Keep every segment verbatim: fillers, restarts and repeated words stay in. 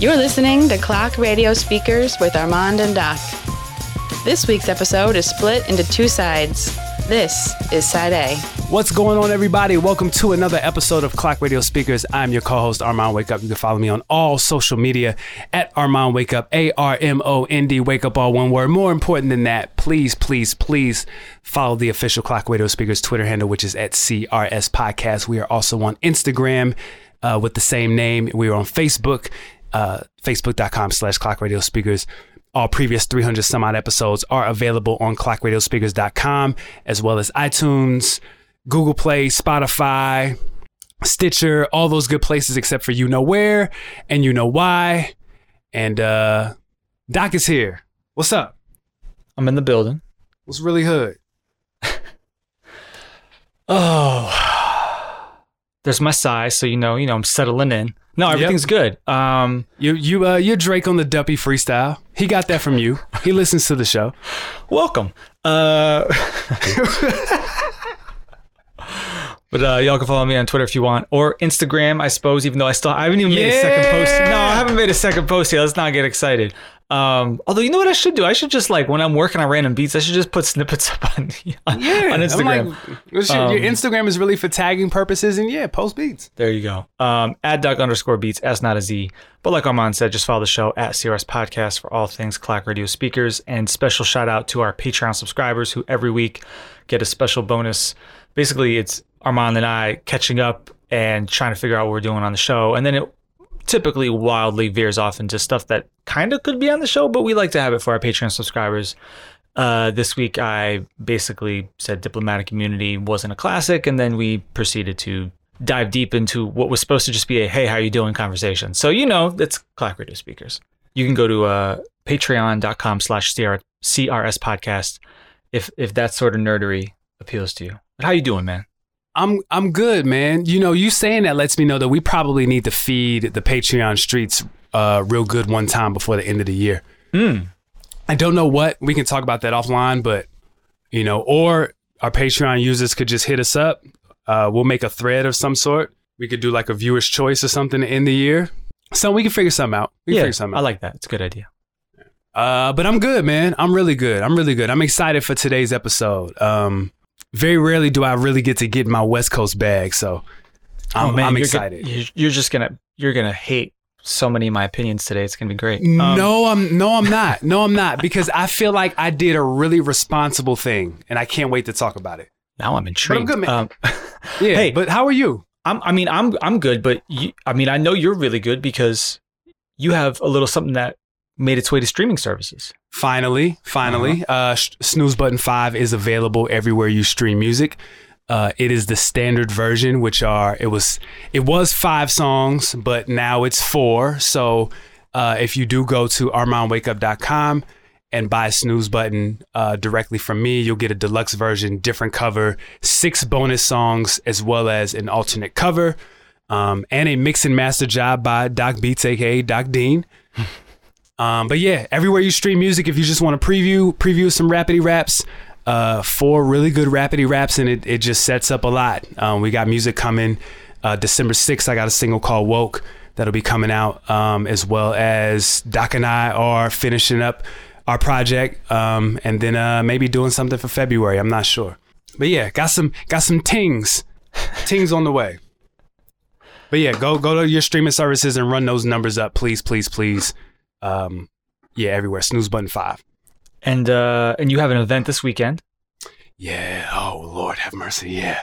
You're listening to Clock Radio Speakers with Armand and Doc. This week's episode is split into two sides. This is Side A. What's going on, everybody? Welcome to another episode of Clock Radio Speakers. I'm your co-host, Armand Wake Up. You can follow me on all social media at Armand Wake Up, A R M O N D, Wake Up, all one word. More important than that, please, please, please follow the official Clock Radio Speakers Twitter handle, which is at C R S Podcast. We are also on Instagram uh, with the same name. We are on Facebook, uh, facebook.com slash Clock Radio Speakers. All previous three hundred some odd episodes are available on clock radio speakers dot com, as well as iTunes, Google Play, Spotify, Stitcher, all those good places except for You Know Where and You Know Why. And uh, Doc is here. What's up? I'm in the building. What's really hood? Oh, there's my size, so you know, you know, I'm settling in. No, everything's yep. good. Um, you, you, uh, you're Drake on the Duppy freestyle. He got that from you. He listens to the show. Welcome. Uh, but uh, y'all can follow me on Twitter if you want, or Instagram, I suppose. Even though I still, I haven't even yeah. made a second post. No, I haven't made a second post yet. Let's not get excited. Um, although, you know what I should do? I should just, like, when I'm working on random beats, I should just put snippets up on, on, yeah, on Instagram. Like, um, your Instagram is really for tagging purposes, and yeah, post beats. There you go. Um, at Doc underscore beats, S not a Z. But like Armand said, just follow the show at C R S Podcast for all things Clock Radio Speakers. And special shout out to our Patreon subscribers who every week get a special bonus. Basically, it's Armand and I catching up and trying to figure out what we're doing on the show. And then it typically wildly veers off into stuff that kind of could be on the show, but we like to have it for our Patreon subscribers. Uh, this week, I basically said diplomatic immunity wasn't a classic, and then we proceeded to dive deep into what was supposed to just be a hey, how you doing conversation. So, you know, that's Clock Radio Speakers. You can go to uh, patreon.com slash CRS podcast if if that sort of nerdery appeals to you. But how you doing, man? I'm I'm good, man. You know, you saying that lets me know that we probably need to feed the Patreon streets uh, real good one time before the end of the year. Mm. I don't know what. We can talk about that offline, but, you know, or our Patreon users could just hit us up. Uh, we'll make a thread of some sort. We could do like a viewer's choice or something to end the year. So we can figure something out. We can yeah, figure something out. I like that. It's a good idea. Uh, but I'm good, man. I'm really good. I'm really good. I'm excited for today's episode. Um, Very rarely do I really get to get my West Coast bag, so I'm, oh, man, I'm you're excited. Gonna, you're just gonna you're gonna hate so many of my opinions today. It's gonna be great. Um, no, I'm no, I'm not. No, I'm not, because I feel like I did a really responsible thing, and I can't wait to talk about it. Now I'm intrigued. But I'm good, man. Um, yeah, hey, but how are you? I'm. I mean, I'm. I'm good, but you, I mean, I know you're really good because you have a little something that made its way to streaming services. Finally, finally, uh-huh. uh, Snooze Button five is available everywhere you stream music. Uh, it is the standard version, which are it was it was five songs, but now it's four. So uh, if you do go to armand wake up dot com and buy Snooze Button uh, directly from me, you'll get a deluxe version, different cover, six bonus songs, as well as an alternate cover, um, and a mix and master job by Doc Beats, aka Doc Dean. Um, but yeah, everywhere you stream music, if you just want to preview, preview some rapidy raps, uh, four really good rapidy raps, and it, it just sets up a lot. Um, we got music coming, uh, December sixth, I got a single called Woke that'll be coming out, um, as well as Doc and I are finishing up our project, um, and then, uh, maybe doing something for February. I'm not sure, but yeah, got some, got some tings, tings on the way. But yeah, go, go to your streaming services and run those numbers up, please, please, please. Um, yeah, everywhere. Snooze Button five. And uh, and you have an event this weekend. Yeah. Oh, Lord have mercy. Yeah.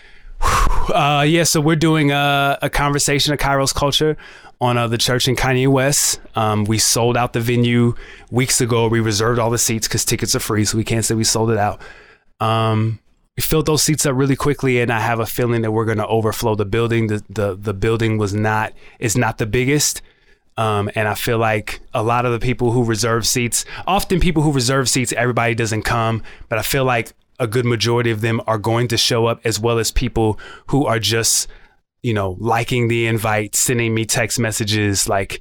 Uh, yeah. So we're doing a, a conversation of Kairos culture on uh, the church in Kanye West. Um, we sold out the venue weeks ago. We reserved all the seats because tickets are free, so we can't say we sold it out. Um, we filled those seats up really quickly, and I have a feeling that we're going to overflow the building. The the the building was not is not the biggest. Um, and I feel like a lot of the people who reserve seats, often people who reserve seats, everybody doesn't come, but I feel like a good majority of them are going to show up, as well as people who are just, you know, liking the invite, sending me text messages like,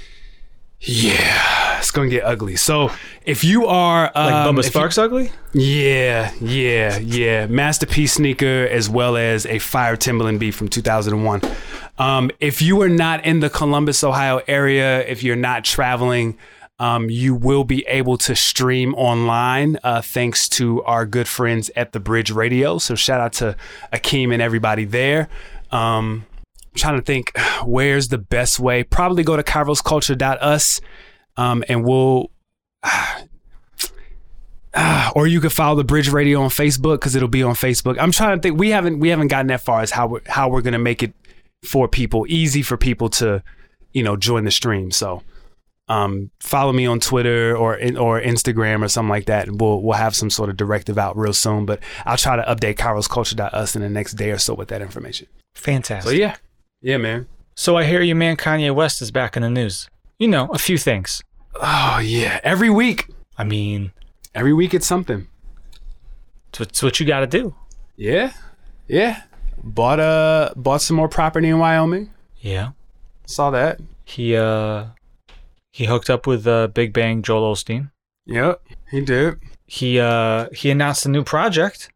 yeah, it's going to get ugly. So if you are... Um, like Bubba Sparks you, ugly? Yeah, yeah, yeah. Masterpiece sneaker, as well as a Fire Timberland beat from two thousand one. Um, if you are not in the Columbus, Ohio area, if you're not traveling, um, you will be able to stream online uh, thanks to our good friends at The Bridge Radio. So shout out to Akeem and everybody there. Um, I'm trying to think where's the best way. Probably go to kairos culture dot u s um, and we'll... Uh, Uh, or you could follow The Bridge Radio on Facebook because it'll be on Facebook. I'm trying to think. We haven't we haven't gotten that far as how we're, how we're gonna make it for people easy for people to, you know, join the stream. So, um, follow me on Twitter or or Instagram or something like that, and we'll we'll have some sort of directive out real soon. But I'll try to update kairos culture dot u s in the next day or so with that information. Fantastic. So yeah, yeah, man. So I hear your man Kanye West is back in the news. You know, a few things. Oh yeah, every week. I mean. Every week it's something. It's what, it's what you got to do. Yeah, yeah. Bought uh bought some more property in Wyoming. Yeah, saw that. He uh he hooked up with uh, Big Bang Joel Osteen. Yep, he did. He uh he announced a new project.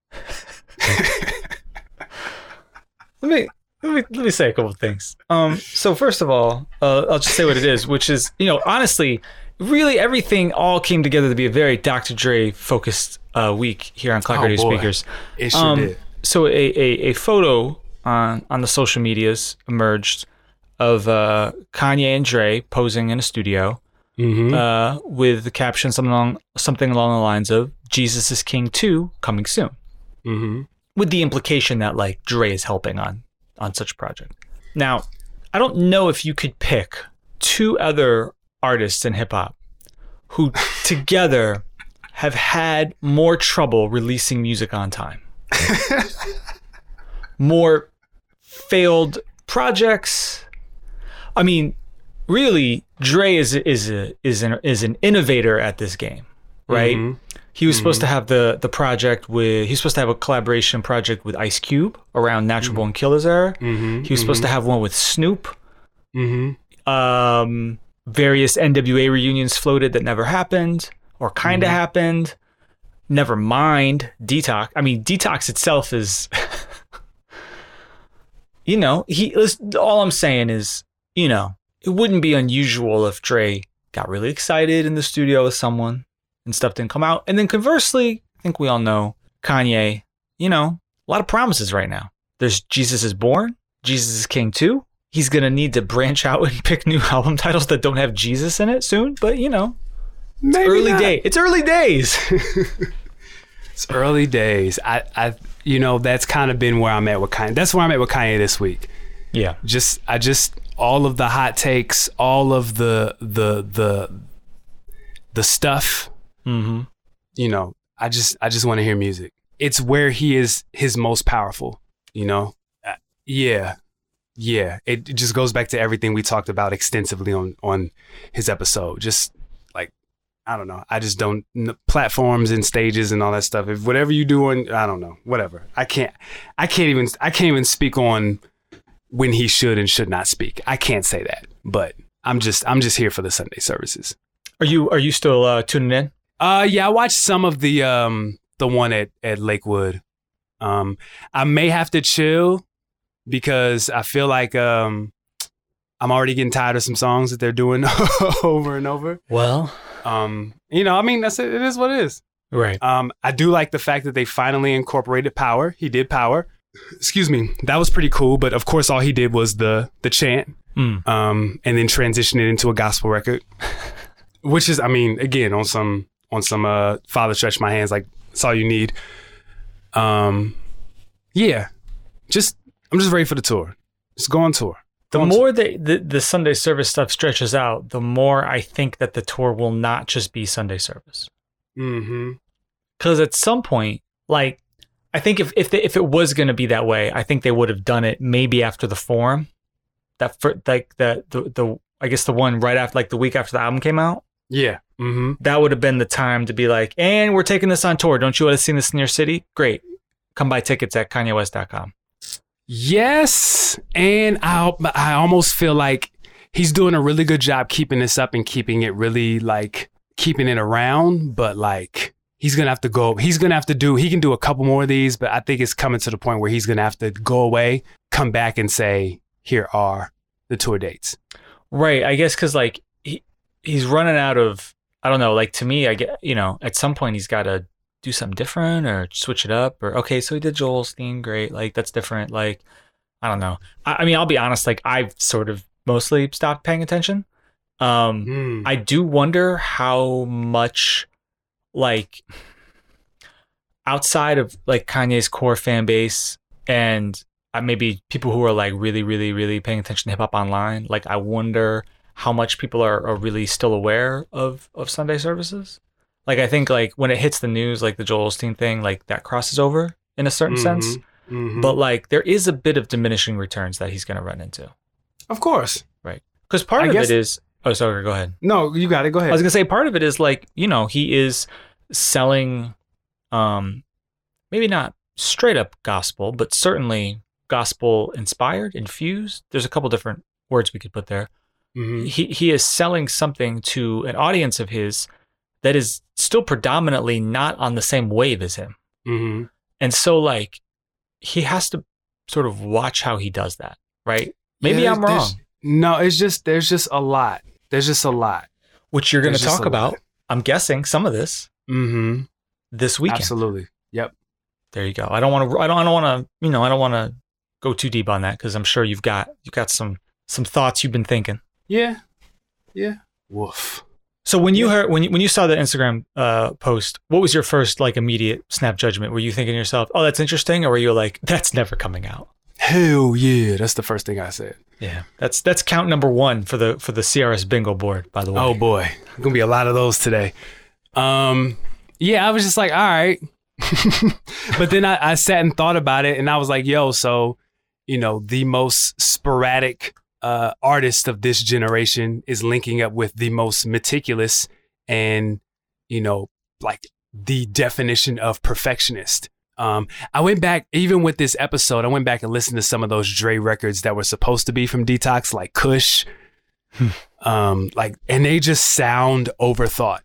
let me let me let me say a couple of things. Um, so first of all, uh, I'll just say what it is, which is, you know, honestly. Really, everything all came together to be a very Doctor Dre focused uh, week here on Clock oh, Radio boy. Speakers. It sure um, did. So a, a, a photo on, on the social medias emerged of uh, Kanye and Dre posing in a studio mm-hmm. uh, with the caption something along, something along the lines of Jesus is King two coming soon. Mm-hmm. With the implication that like Dre is helping on, on such a project. Now, I don't know if you could pick two other artists in hip hop who together have had more trouble releasing music on time. More failed projects. I mean, really, Dre is is a, is an is an innovator at this game, right? Mm-hmm. He was mm-hmm. supposed to have the the project with he's supposed to have a collaboration project with Ice Cube around Natural mm-hmm. Born Killers era. Mm-hmm. He was mm-hmm. supposed to have one with Snoop. Mm-hmm. Um Various N W A reunions floated that never happened or kind of mm-hmm. happened. Never mind Detox. I mean, Detox itself is, you know, he. all I'm saying is, you know, it wouldn't be unusual if Dre got really excited in the studio with someone and stuff didn't come out. And then conversely, I think we all know Kanye, you know, a lot of promises right now. There's Jesus is Born, Jesus is King two. He's going to need to branch out and pick new album titles that don't have Jesus in it soon. But, you know, it's Maybe early not. day. It's early days. It's early days. I, I, you know, that's kind of been where I'm at with Kanye. That's where I'm at with Kanye this week. Yeah. Just, I just, all of the hot takes, all of the, the, the, the stuff, mm-hmm. you know, I just, I just want to hear music. It's where he is his most powerful, you know? Uh, yeah. Yeah, it just goes back to everything we talked about extensively on, on his episode. Just like, I don't know. I just don't, platforms and stages and all that stuff. If whatever you do on, I don't know, whatever. I can't, I can't even, I can't even speak on when he should and should not speak. I can't say that, but I'm just, I'm just here for the Sunday services. Are you, are you still uh, tuning in? Uh, yeah, I watched some of the, um, the one at, at Lakewood. Um, I may have to chill. Because I feel like um, I'm already getting tired of some songs that they're doing over and over. Well, um, you know, I mean, that's it. It is what it is. Right. Um, I do like the fact that they finally incorporated Power. He did Power. Excuse me. That was pretty cool. But of course, all he did was the the chant, mm. um, and then transition it into a gospel record, which is, I mean, again, on some on some uh, Father Stretch My Hands, like that's all you need. Um, yeah, just. I'm just ready for the tour. Just go on tour. The go on more tour. the, the the Sunday service stuff stretches out, the more I think that the tour will not just be Sunday service. Mm-hmm. Because at some point, like, I think if if, they, if it was going to be that way, I think they would have done it maybe after the Forum. That for, like the, the the I guess the one right after, like the week after the album came out. Yeah. Mm-hmm. That would have been the time to be like, and we're taking this on tour. Don't you want to see this in your city? Great. Come buy tickets at Kanye West dot com. Yes, and I I almost feel like he's doing a really good job keeping this up and keeping it really like keeping it around. But like he's gonna have to go. He's gonna have to do. He can do a couple more of these, but I think it's coming to the point where he's gonna have to go away, come back, and say, here are the tour dates. Right. I guess because like he he's running out of, I don't know, like to me, I get, you know, at some point he's got to do something different or switch it up or, okay, so he did Joel's theme. Great. Like that's different. Like, I don't know. I, I mean, I'll be honest, like I've sort of mostly stopped paying attention. Um, mm. I do wonder how much like outside of like Kanye's core fan base and uh, maybe people who are like really, really, really paying attention to hip hop online, like I wonder how much people are, are really still aware of, of Sunday services. Like I think like when it hits the news, like the Joel Osteen thing, like that crosses over in a certain mm-hmm. sense. Mm-hmm. But like there is a bit of diminishing returns that he's going to run into. Of course. Right. Because part I of guess... it is, oh, sorry, go ahead. No, you got it. Go ahead. I was going to say part of it is like, you know, he is selling, um, maybe not straight up gospel, but certainly gospel inspired, infused. There's a couple different words we could put there. Mm-hmm. He he is selling something to an audience of his that is still predominantly not on the same wave as him. Mm-hmm. And so like, he has to sort of watch how he does that, right? Maybe yeah, I'm wrong. No, it's just, there's just a lot. There's just a lot. Which you're going to talk about, lot. I'm guessing, some of this mm-hmm. this weekend. Absolutely. Yep. There you go. I don't want to, I don't, I don't want to, you know, I don't want to go too deep on that because I'm sure you've got, you've got some, some thoughts you've been thinking. Yeah. Yeah. Woof. So when you heard, when you, when you saw the Instagram uh, post, what was your first like immediate snap judgment? Were you thinking to yourself, oh, that's interesting? Or were you like, that's never coming out? Hell yeah. That's the first thing I said. Yeah. That's, that's count number one for the, for the C R S bingo board, by the way. Oh boy. There's going to be a lot of those today. Um, yeah, I was just like, all right. But then I, I sat and thought about it and I was like, yo, so, you know, the most sporadic Uh, artist of this generation is linking up with the most meticulous and, you know, like the definition of perfectionist. Um, I went back, even with this episode, I went back and listened to some of those Dre records that were supposed to be from Detox, like Kush. um, like, and they just sound overthought.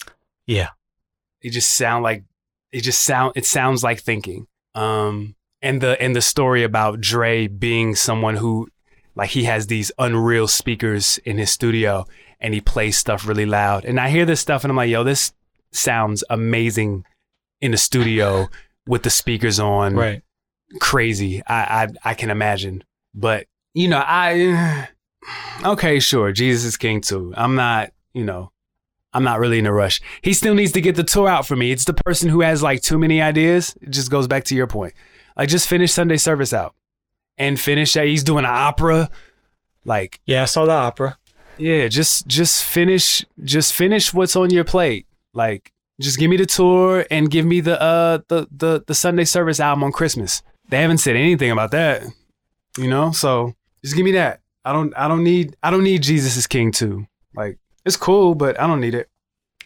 Yeah. They just sound like, it just sound, it sounds like thinking. Um, and the, and the story about Dre being someone who, like he has these unreal speakers in his studio and he plays stuff really loud. And I hear this stuff and I'm like, yo, this sounds amazing in the studio with the speakers on. Right. Crazy. I, I, I can imagine. But, you know, I, okay, sure. Jesus is king too. I'm not, you know, I'm not really in a rush. He still needs to get the tour out for me. It's the person who has like too many ideas. It just goes back to your point. Like just finish Sunday service out. And finish that. He's doing an opera. Like, yeah, I saw the opera. Yeah, just just finish just finish what's on your plate. Like, just give me the tour and give me the uh the the the Sunday service album on Christmas. They haven't said anything about that. You know? So just give me that. I don't I don't need I don't need Jesus is King too. Like, it's cool, but I don't need it.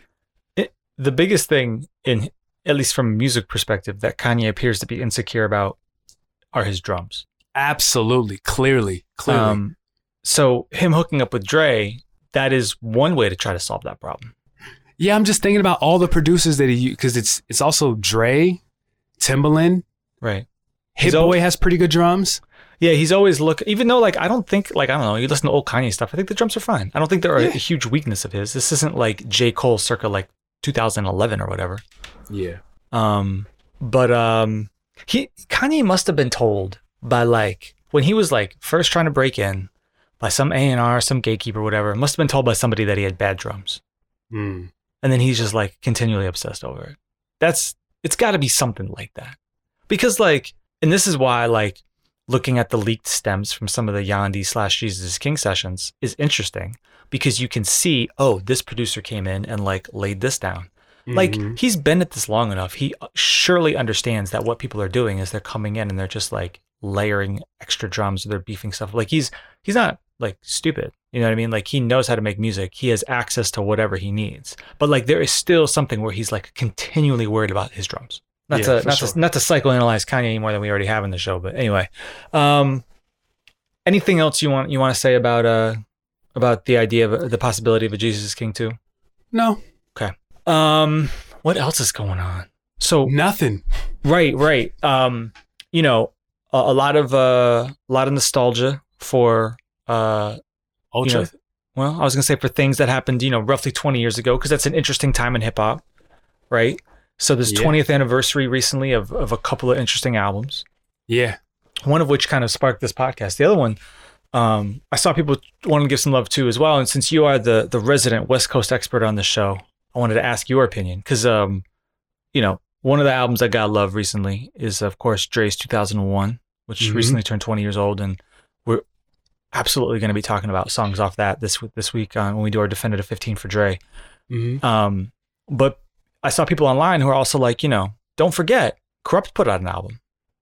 it. The biggest thing in, at least from a music perspective, that Kanye appears to be insecure about are his drums. Absolutely. Clearly. Clearly. Um, so him hooking up with Dre, that is one way to try to solve that problem. Yeah, I'm just thinking about all the producers that he used, because it's it's also Dre, Timbaland. Right. Hit Boy has pretty good drums. Yeah, he's always look, even though like, I don't think, like, I don't know, you listen to old Kanye stuff, I think the drums are fine. I don't think they're yeah. a, a huge weakness of his. This isn't like J. Cole circa like two thousand eleven or whatever. Yeah. Um, but um, he Kanye must have been told by like, when he was like first trying to break in by some A and R, some gatekeeper, whatever, must have been told by somebody that he had bad drums. Mm. And then he's just like continually obsessed over it. That's, it's gotta be something like that. Because like, and this is why like looking at the leaked stems from some of the Yandhi slash Jesus is King sessions is interesting because you can see, oh, this producer came in and like laid this down. Mm-hmm. Like he's been at this long enough. He surely understands that what people are doing is they're coming in and they're just like layering extra drums or they're beefing stuff. Like he's he's not like stupid. You know what I mean? Like he knows how to make music. He has access to whatever he needs. But like there is still something where he's like continually worried about his drums. Not yeah, to not sure. to not to psychoanalyze Kanye any more than we already have in the show. But anyway, um, anything else you want you want to say about uh about the idea of the possibility of a Jesus is King too? No. Okay. Um, what else is going on? So nothing. Right, right. Um, you know, a, a lot of uh, a lot of nostalgia for uh, Ultra. You know, well, I was gonna say for things that happened, you know, roughly twenty years ago, because that's an interesting time in hip hop, right? So this Yeah. twentieth anniversary recently of of a couple of interesting albums. Yeah. One of which kind of sparked this podcast. The other one, um, I saw people wanting to give some love to as well. And since you are the the resident West Coast expert on the show, I wanted to ask your opinion because, um, you know, one of the albums I got love recently is, of course, Dre's two thousand one, which Mhm. recently turned twenty years old, and we're absolutely going to be talking about songs off that this this week uh, when we do our definitive fifteen for Dre. Mm-hmm. Um, but I saw people online who are also like, you know, don't forget, Corrupt put out an album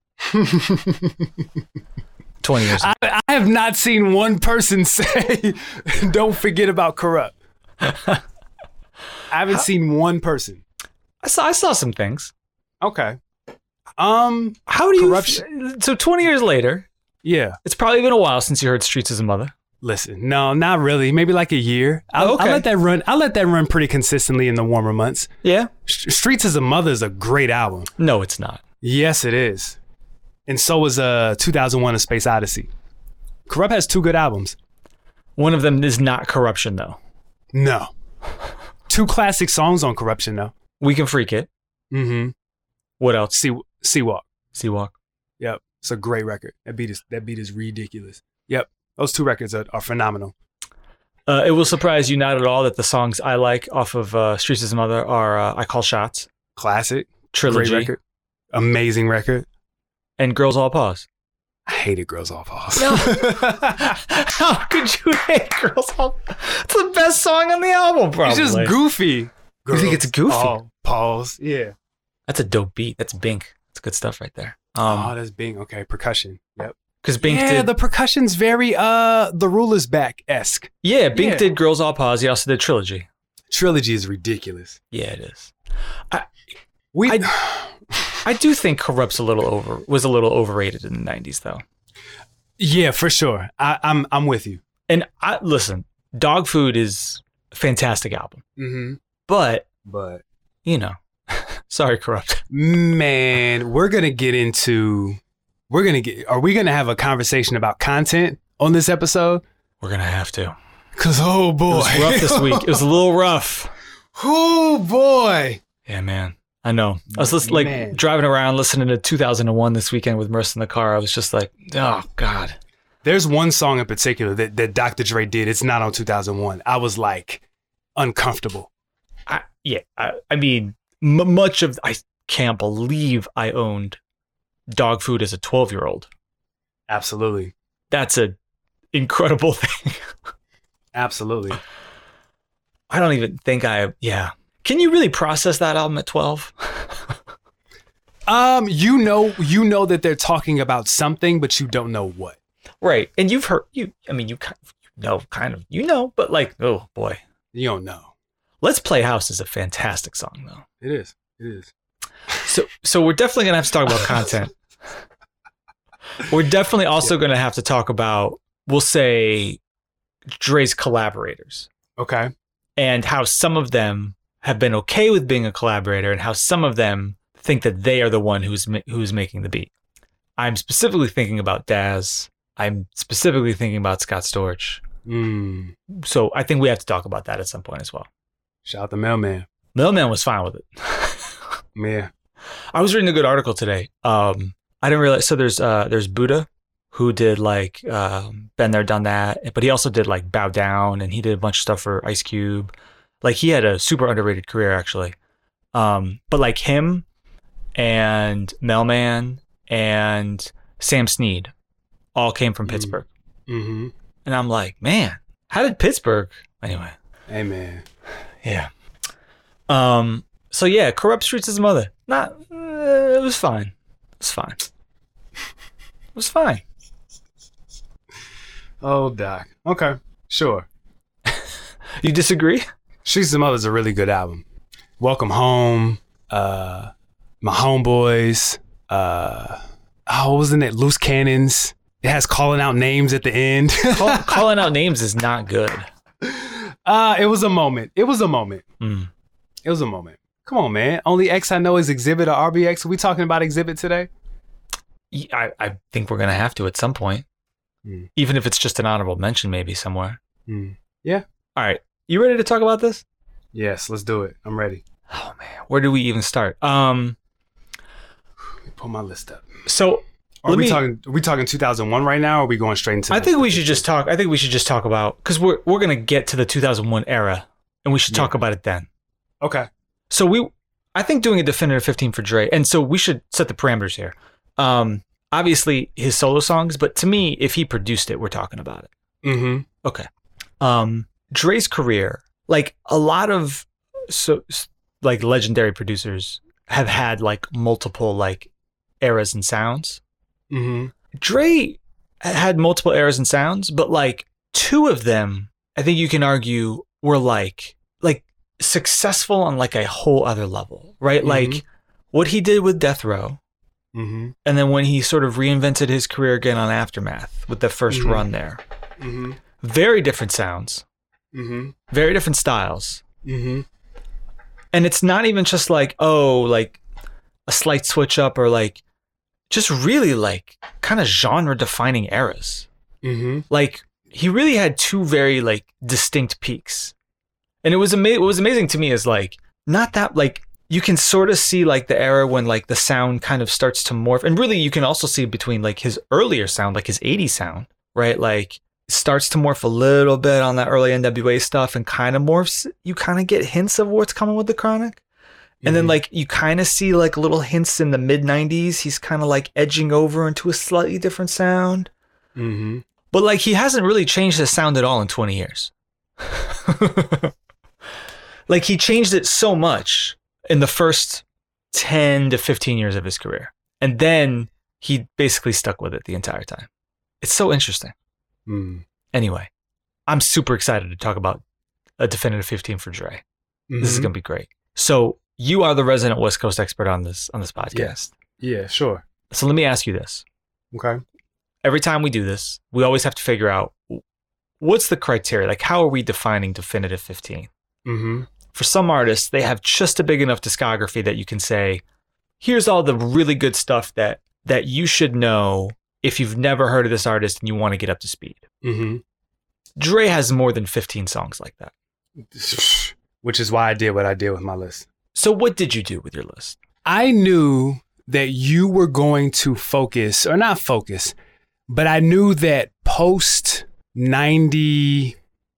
twenty years ago. I, I have not seen one person say, "Don't forget about Corrupt." I haven't How- seen one person. I saw I saw some things. Okay. Um. How do you? Corruption- So twenty years later, Yeah. it's probably been a while since you heard "Streets Is a Mother." Listen. No, not really. Maybe like a year. I'll, Oh, okay. I'll let that run. I'll let that run pretty consistently in the warmer months. Yeah. S- Streets as a Mother is a great album. No, it's not. Yes, it is. And so is uh two thousand one: A Space Odyssey. Corrupt has two good albums. One of them is not Corruption, though. No. Two classic songs on Corruption, though. We Can Freak It. Mm-hmm. What else? Sea Seawalk. Seawalk. Yep. It's a great record. That beat is that beat is ridiculous. Yep. Those two records are, are phenomenal. Uh, it will surprise you not at all that the songs I like off of uh, Streets Is a Mother are uh, I Call Shots, Classic. Trilogy, Great record. Amazing record. and Girls All Pause. I hated Girls All Pause. No. How could you hate Girls All Pause? It's the best song on the album, probably. It's just goofy. You think it's goofy? All Pause. Yeah. That's a dope beat. That's Bink. That's good stuff right there. oh, Um, that's Bing. Okay. Percussion. Yep. because Bink yeah, did the percussion's very uh The Ruler's Back-esque. yeah, Bink yeah. did Girls All Pause. He also did Trilogy. Trilogy is ridiculous. Yeah, it is. We I- I do think Corrupt's a little over was a little overrated in the nineties though. Yeah, for sure. I, I'm I'm with you. And I listen, Dog Food is a fantastic album. Mm-hmm. But, But you know, sorry, Corrupt. man, we're gonna get into we're gonna get are we gonna have a conversation about content on this episode? We're gonna have to. Cause oh It boy. was rough this week. It was a little rough. Oh boy. Yeah, man. I know. I was listen, like Man. driving around listening to two thousand one this weekend with Merce in the car. I was just like, oh God. There's one song in particular that, that Doctor Dre did. It's not on two thousand one. I was like uncomfortable. I, yeah, I, I mean, m- much of I can't believe I owned Dog Food as a twelve year old. Absolutely. That's a incredible thing. Absolutely. I don't even think I. Yeah. Can you really process that album at twelve? Um, you know, you know that they're talking about something, but you don't know what. Right. And you've heard you. I mean, you kind of you know, kind of, you know, but like, oh boy. You don't know. Let's Play House is a fantastic song, though. It is. It is. So, so we're definitely gonna have to talk about content. We're definitely also gonna have to talk about, we'll say, Dre's collaborators Okay. and how some of them have been okay with being a collaborator, and how some of them think that they are the one who's ma- who's making the beat. I'm specifically thinking about Daz. I'm specifically thinking about Scott Storch. Mm. So I think we have to talk about that at some point as well. Shout out the mailman. Mailman was fine with it. Yeah. I was reading a good article today. Um, I didn't realize. So there's uh, there's Buddha, who did like um, Been There, Done That, but he also did like Bow Down, and he did a bunch of stuff for Ice Cube. Like he had a super underrated career actually. Um, but like him and Mailman and Sam Snead all came from Mm. Pittsburgh, Mm-hmm. and I'm like, man, how did Pittsburgh? Anyway, Hey man. yeah. Um. So yeah, Corrupt Streets is mother. Not. Uh, it was fine. It was fine. It was fine. Oh, Doc. Okay. Sure. You disagree? Streets of Mother's a really good album. Welcome Home. Uh, My Homeboys. Uh, oh, what was in it? Loose Cannons. It has calling out names at the end. Call, calling out names is not good. uh, it was a moment. It was a moment. Mm. It was a moment. Come on, man. Only X I know is Exhibit or R B X. Are we talking about Exhibit today? I, I think we're gonna have to at some point. Mm. Even if it's just an honorable mention, maybe somewhere. Mm. Yeah. All right. You ready to talk about this? Yes, let's do it. I'm ready. Oh man, where do we even start? Um, Let me pull my list up. So Are let we me, talking? Are we talking two thousand one right now? Or are we going straight into? I the, think we should just talk. I think we should just talk about because we're we're gonna get to the two thousand one era, and we should talk Yeah. about it then. Okay. So we, I think doing a definitive fifteen for Dre, and so we should set the parameters here. Um, obviously his solo songs, but to me, if he produced it, we're talking about it. Mm-hmm. Okay. Um, Dre's career, like a lot of so like legendary producers have had like multiple like eras and sounds. Mm-hmm. Dre had multiple eras and sounds, but like two of them, I think you can argue were like like successful on like a whole other level, right? Mhm. Like what he did with Death Row, Mm-hmm. and then when he sort of reinvented his career again on Aftermath with the first Mhm. run there. Mm-hmm. Very different sounds, Mm-hmm. very different styles. Mm-hmm. And it's not even just like, oh, like a slight switch up or like just really like kind of genre defining eras. Mm-hmm. Like he really had two very like distinct peaks. And it was ama- what was amazing to me is like not that like you can sort of see like the era when like the sound kind of starts to morph. And really you can also see between like his earlier sound, like his eighties sound, right? Like it starts to morph a little bit on that early N W A stuff and kind of morphs. You kind of get hints of what's coming with the Chronic. And then Mhm. like you kind of see like little hints in the mid nineties. He's kind of like edging over into a slightly different sound. Mm-hmm. But like he hasn't really changed his sound at all in twenty years. Like he changed it so much in the first ten to fifteen years of his career. And then he basically stuck with it the entire time. It's so interesting. Mm. Anyway, I'm super excited to talk about a definitive fifteen for Dre. Mm-hmm. This is going to be great. So you are the resident West Coast expert on this on this podcast. Yeah, sure. So let me ask you this. Okay. Every time we do this, we always have to figure out what's the criteria? Like how are we defining definitive fifteen? Mm-hmm. For some artists, they have just a big enough discography that you can say, here's all the really good stuff that that you should know if you've never heard of this artist and you want to get up to speed. Mm-hmm. Dre has more than fifteen songs like that. Which is why I did what I did with my list. So what did you do with your list? I knew that you were going to focus, or not focus, but I knew that post ninety-nine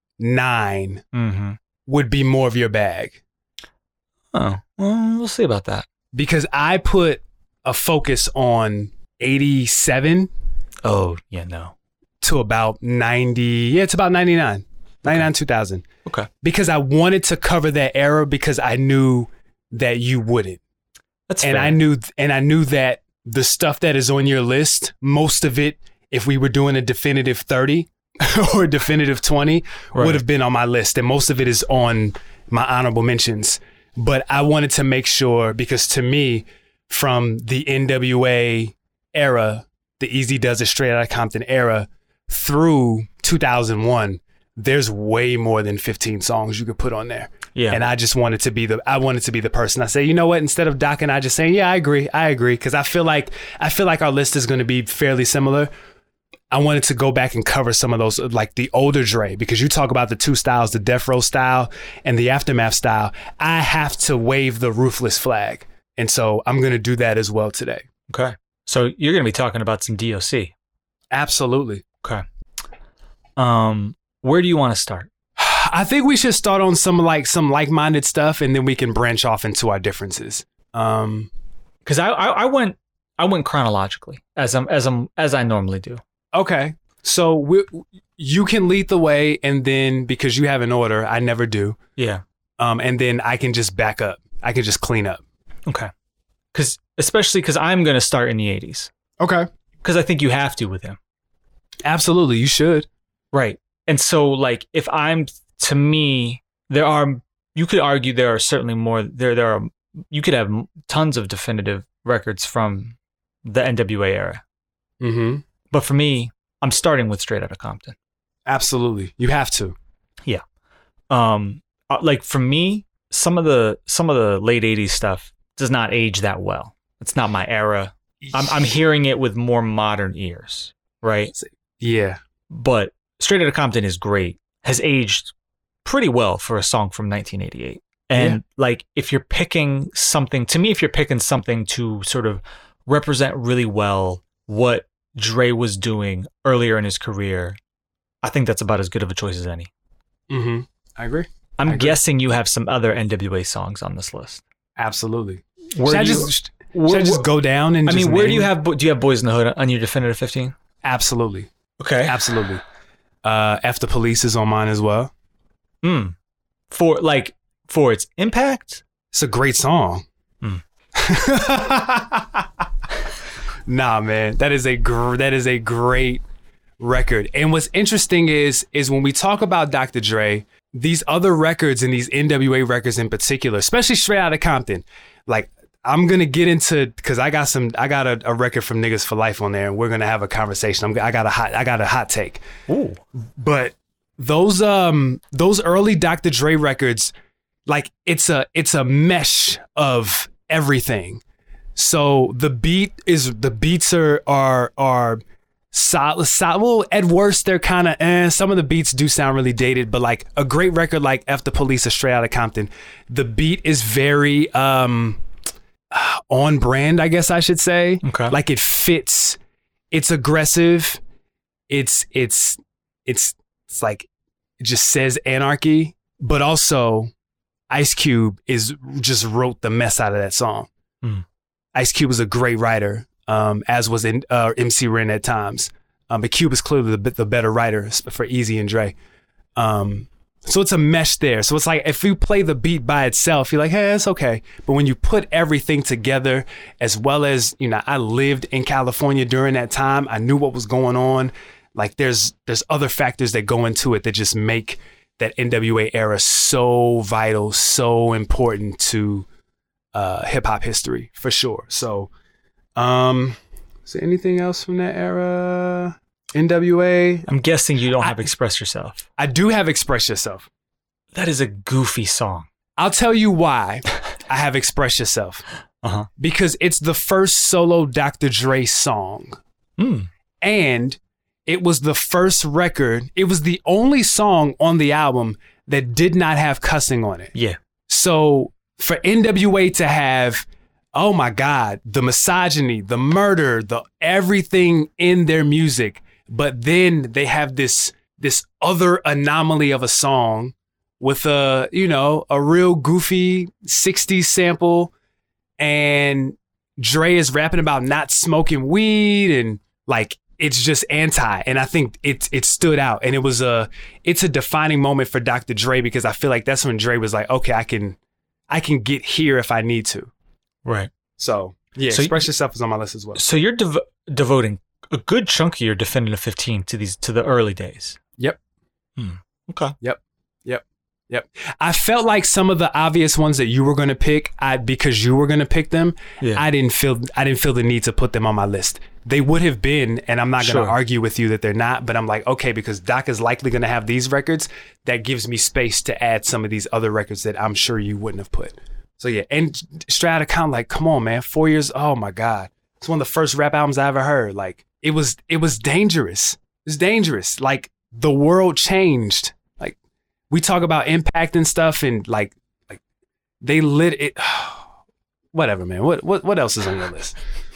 Mm-hmm. would be more of your bag. Oh, well, we'll see about that. Because I put a focus on eighty-seven Oh, yeah, no. to about ninety. Yeah, it's about ninety-nine. ninety-nine, two thousand. Okay. Because I wanted to cover that era because I knew that you wouldn't. That's And fair. I knew and I knew that the stuff that is on your list, most of it, if we were doing a definitive thirty or a definitive twenty, Right. would have been on my list. And most of it is on my honorable mentions. But I wanted to make sure, because to me, from the N W A era, the Easy Does It Straight Outta Compton era, through two thousand one, there's way more than fifteen songs you could put on there. Yeah. And I just wanted to be the I wanted to be the person. I say, you know what? Instead of Doc and I just saying, yeah, I agree, I agree, because I feel like I feel like our list is going to be fairly similar. I wanted to go back and cover some of those, like the older Dre, because you talk about the two styles, the Death Row style and the Aftermath style. I have to wave the Ruthless flag, and so I'm going to do that as well today. Okay. So you're going to be talking about some D O C. Absolutely. Okay. Um, where do you want to start? I think we should start on some like some like-minded stuff, and then we can branch off into our differences. Um, Because I, I I went I went chronologically as I'm as I'm as I normally do. okay, so we, you can lead the way, and then because you have an order, I never do. Yeah. Um, and then I can just back up. I can just clean up. Okay. Because especially because I'm going to start in the eighties. Okay. Because I think you have to with him. Absolutely, you should. Right. And so like if I'm to me there are you could argue there are certainly more there there are you could have tons of definitive records from the N W A era. Mm-hmm. But for me, I'm starting with Straight Outta Compton. Absolutely, you have to. Yeah. Um uh, like for me, some of the some of the late eighties stuff does not age that well. It's not my era. I'm I'm hearing it with more modern ears, right? Yeah. But Straight Outta Compton is great. Has aged pretty well for a song from nineteen eighty-eight. And yeah. like, if you're picking something, to me, if you're picking something to sort of represent really well what Dre was doing earlier in his career, I think that's about as good of a choice as any. Mm-hmm. I agree. I'm I agree. guessing you have some other N W A songs on this list. Absolutely. Where should I you, just, where, should I just go down and I just mean, where do you it? have, do you have Boys in the Hood on your definitive fifteen? Absolutely. Okay. Absolutely. Uh, F the Police is on mine as well. Mm. For like, for its impact? It's a great song. Mm. Nah, man, that is a gr- that is a great record. And what's interesting is is when we talk about Doctor Dre, these other records and these N W A records in particular, especially Straight Outta Compton, like I'm gonna get into because I got some I got a, a record from Niggas for Life on there, and we're gonna have a conversation. I'm, I got a hot I got a hot take. Ooh, but those um those early Doctor Dre records, like it's a it's a mesh of everything. So the beat is the beats are are are solid. solid well, at worst they're kind of eh. Some of the beats do sound really dated, but like a great record like F the Police or Straight Outta Compton, the beat is very um on brand, I guess I should say. Okay. Like it fits. It's aggressive. It's it's it's it's like it just says anarchy, but also Ice Cube is just wrote the mess out of that song. Mm. Ice Cube was a great writer, um, as was in, uh, M C Ren at times. Um, but Cube is clearly the, the better writer for Easy and Dre. Um, so it's a mesh there. So it's like if you play the beat by itself, you're like, hey, it's okay. But when you put everything together, as well as, you know, I lived in California during that time, I knew what was going on. Like there's there's other factors that go into it that just make that N W A era so vital, so important to uh, hip hop history for sure. So, um, is there anything else from that era? N W A. I'm guessing you don't have I, Express Yourself. I do have Express Yourself. That is a goofy song. I'll tell you why I have Express Yourself. Uh-huh. Because it's the first solo Doctor Dre song. Mm. And it was the first record. It was the only song on the album that did not have cussing on it. Yeah. So for N W A to have, oh my God, the misogyny, the murder, the everything in their music, but then they have this this other anomaly of a song with a, you know, a real goofy sixties sample, and Dre is rapping about not smoking weed, and like it's just anti. And I think it it stood out, and it was a it's a defining moment for Doctor Dre, because I feel like that's when Dre was like, okay, I can I can get here if I need to. Right. So yeah, so Express you, Yourself is on my list as well. So you're dev- devoting a good chunk of your definitive fifteen to these to the early days. Yep. Hmm. Okay. Yep. Yep. Yep. I felt like some of the obvious ones that you were going to pick, I because you were going to pick them, yeah. I didn't feel I didn't feel the need to put them on my list. They would have been, and I'm not going to sure. argue with you that they're not, but I'm like, okay, because Doc is likely going to have these records, that gives me space to add some of these other records that I'm sure you wouldn't have put. So yeah, and Straight Outta Compton, like, come on, man, four years, oh my God. It's one of the first rap albums I ever heard. Like, it was it was dangerous. It was dangerous. Like, the world changed. Like, we talk about impact and stuff, and like, like they lit it. Whatever, man. What what what else is on your list?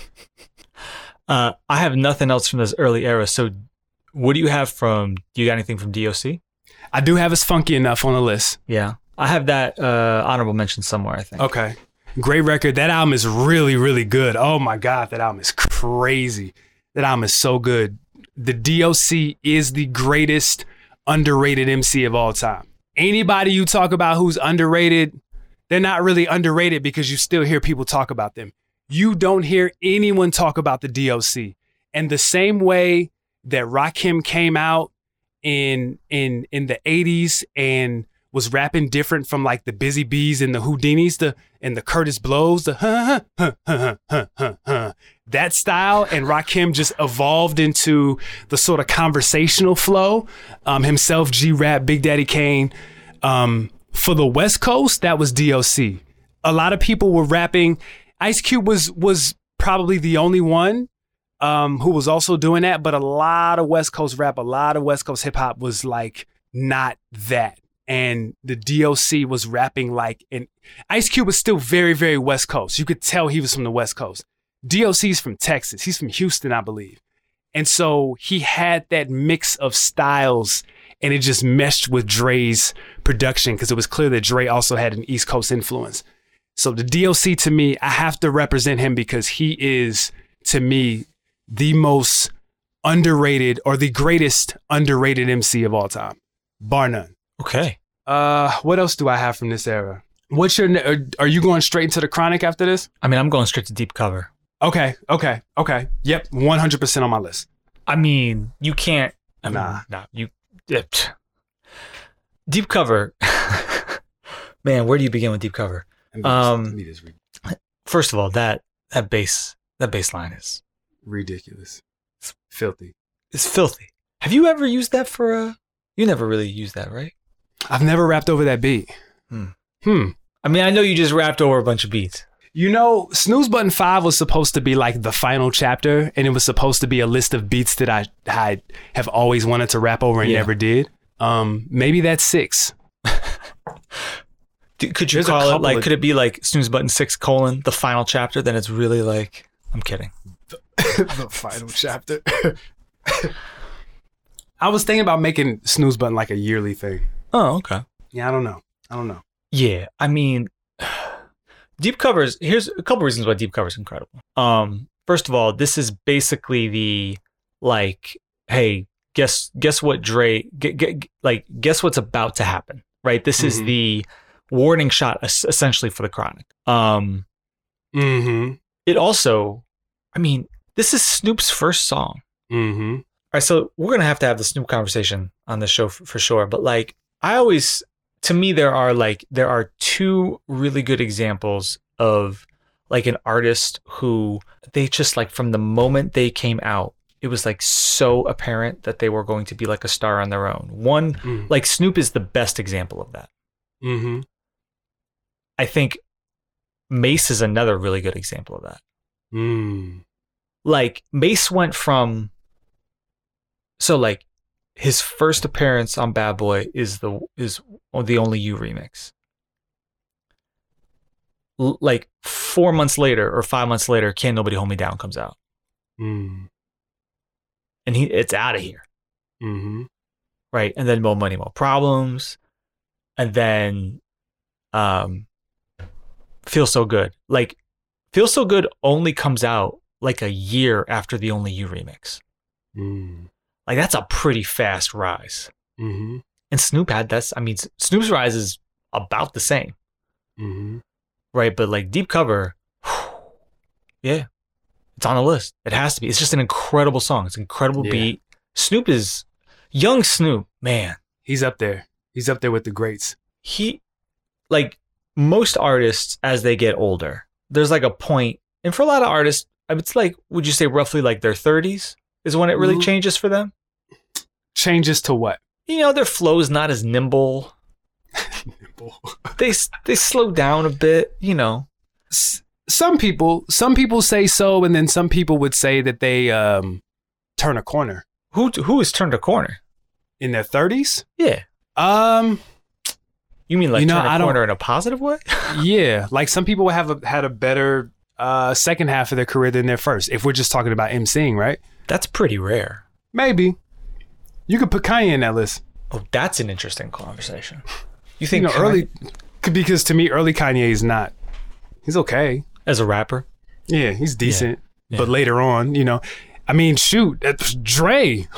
Uh, I have nothing else from this early era. So what do you have from, do you got anything from D O C? I do have It's Funky Enough on the list. Yeah. I have that uh, honorable mention somewhere, I think. Okay. Great record. That album is really, really good. Oh my God, that album is crazy. That album is so good. The D O C is the greatest underrated M C of all time. Anybody you talk about who's underrated, they're not really underrated because you still hear people talk about them. You don't hear anyone talk about the D O C. And the same way that Rakim came out in in in the eighties and was rapping different from like the Busy Bees and the Houdinis, the and the Curtis Blows, the huh, huh, huh, huh, huh, huh. That style, and Rakim just evolved into the sort of conversational flow. Um, himself, G-Rap, Big Daddy Kane. Um, for the West Coast, that was D O C. A lot of people were rapping. Ice Cube was was probably the only one um, who was also doing that, but a lot of West Coast rap, a lot of West Coast hip hop was like not that. And the D O C was rapping like, and Ice Cube was still very, very West Coast. You could tell he was from the West Coast. D O C's from Texas. He's from Houston, I believe. And so he had that mix of styles, and it just meshed with Dre's production because it was clear that Dre also had an East Coast influence. So the D O C, to me, I have to represent him because he is, to me, the most underrated or the greatest underrated M C of all time, bar none. Okay. Uh, what else do I have from this era? What's your? Are, are you going straight into the Chronic after this? I mean, I'm going straight to Deep Cover. Okay, okay, okay. Yep, one hundred percent on my list. I mean, you can't. I mean, Nah. nah. You. It, Deep Cover. Man, where do you begin with Deep Cover? Um, First of all, that that bass that bass line is ridiculous, it's filthy. It's filthy. Have you ever used that for a? You never really used that, right? I've never rapped over that beat. Hmm. Hmm. I mean, I know you just rapped over a bunch of beats. You know, Snooze Button five was supposed to be like the final chapter, and it was supposed to be a list of beats that I, I have always wanted to rap over and Yeah. never did. Um, maybe that's six. Do- Could you There's a call it couple like? of- Could it be like Snooze Button six colon the final chapter? Then it's really like. I'm kidding. The final chapter. I was thinking about making Snooze Button like a yearly thing. Oh, okay. Yeah, I don't know. I don't know. Yeah, I mean, Deep Cover's, here's a couple reasons why Deep Cover's incredible. Um, first of all, this is basically the, like, hey, guess guess what Dre, get, get, like, guess what's about to happen, right? This is Mhm. the warning shot, es- essentially, for the Chronic. Um, Mm-hmm. it also, I mean, this is Snoop's first song. Mm-hmm. All right, so we're going to have to have the Snoop conversation on the show for, for sure. But like, I always, to me, there are like, there are two really good examples of like an artist who they just like from the moment they came out, it was like so apparent that they were going to be like a star on their own. One, Mm. like Snoop is the best example of that. Mm-hmm. I think Mace is another really good example of that. Mm. Like Mace went from, so like his first appearance on Bad Boy is the is the Only You remix. L- like four months later or five months later, Can't Nobody Hold Me Down comes out, Mm. and he it's out of here, Mm-hmm. right? And then More Money, More Problems, and then um, Feel So Good. Like Feel So Good only comes out like a year after the Only You remix. Mm. Like that's a pretty fast rise. Mm-hmm. And Snoop had that's, I mean, Snoop's rise is about the same, Mm-hmm. right? But like Deep Cover, yeah, it's on the list. It has to be. It's just an incredible song. It's an incredible Yeah. beat. Snoop is, young Snoop, man, He's up there. He's up there with the greats. he, like most artists as they get older, there's like a point, and for a lot of artists, it's like, would you say roughly like their thirties is when it really Mhm. changes for them? Changes to what? You know, their flow's not as nimble. They they slow down a bit, you know. S- Some people, some people say so, and then some people would say that they um, turn a corner Who who has turned a corner? in their thirties. Yeah. Um, You mean like You know, turn a I don't- corner in a positive way? yeah, like some people have a, had a better uh, second half of their career than their first. If we're just talking about emceeing, right? That's pretty rare. Maybe you could put Kanye in that list. Oh, that's an interesting conversation. You You think know, Kanye- early because to me, early Kanye is not. He's okay. as a rapper? Yeah, he's decent. Yeah. But later on, you know, I mean, shoot, it's Dre.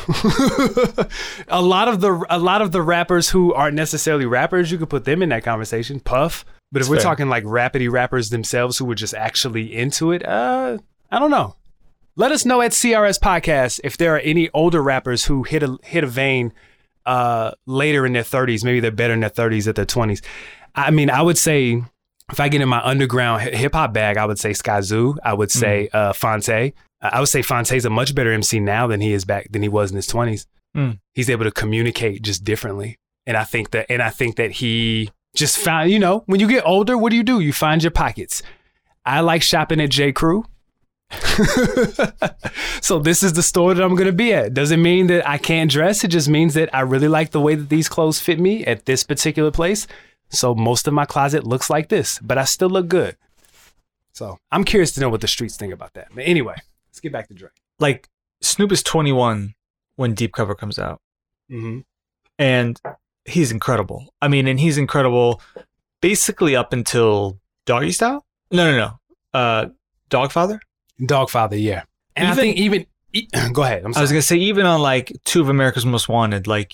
a lot of the a lot of the rappers who aren't necessarily rappers, you could put them in that conversation. Puff. But if That's we're fair. talking like rapidy rappers themselves who were just actually into it, uh, I don't know. Let us know at C R S Podcast if there are any older rappers who hit a hit a vein uh, later in their thirties. Maybe they're better in their thirties at their twenties. I mean, I would say if I get in my underground hip hop bag, I would say Skyzoo. I would say uh, Fonte. I would say Fonte's a much better M C now than he is back than he was in his twenties. Mm. He's able to communicate just differently, and I think that and I think that he just found. You know, when you get older, what do you do? You find your pockets. I like shopping at J. Crew. So this is the store that I'm going to be at. Doesn't mean that I can't dress. It just means that I really like the way that these clothes fit me at this particular place. So most of my closet looks like this, but I still look good. So I'm curious to know what the streets think about that. But anyway, let's get back to Dre. Like, Snoop is twenty-one when Deep Cover comes out. Mm-hmm. And he's incredible. I mean, and he's incredible basically up until Doggy Style? No, no, no. Uh, Dogfather? Dogfather, yeah. And Even- I think even... e- Go ahead. I'm I was sorry. going to say, even on like Two of America's Most Wanted, like,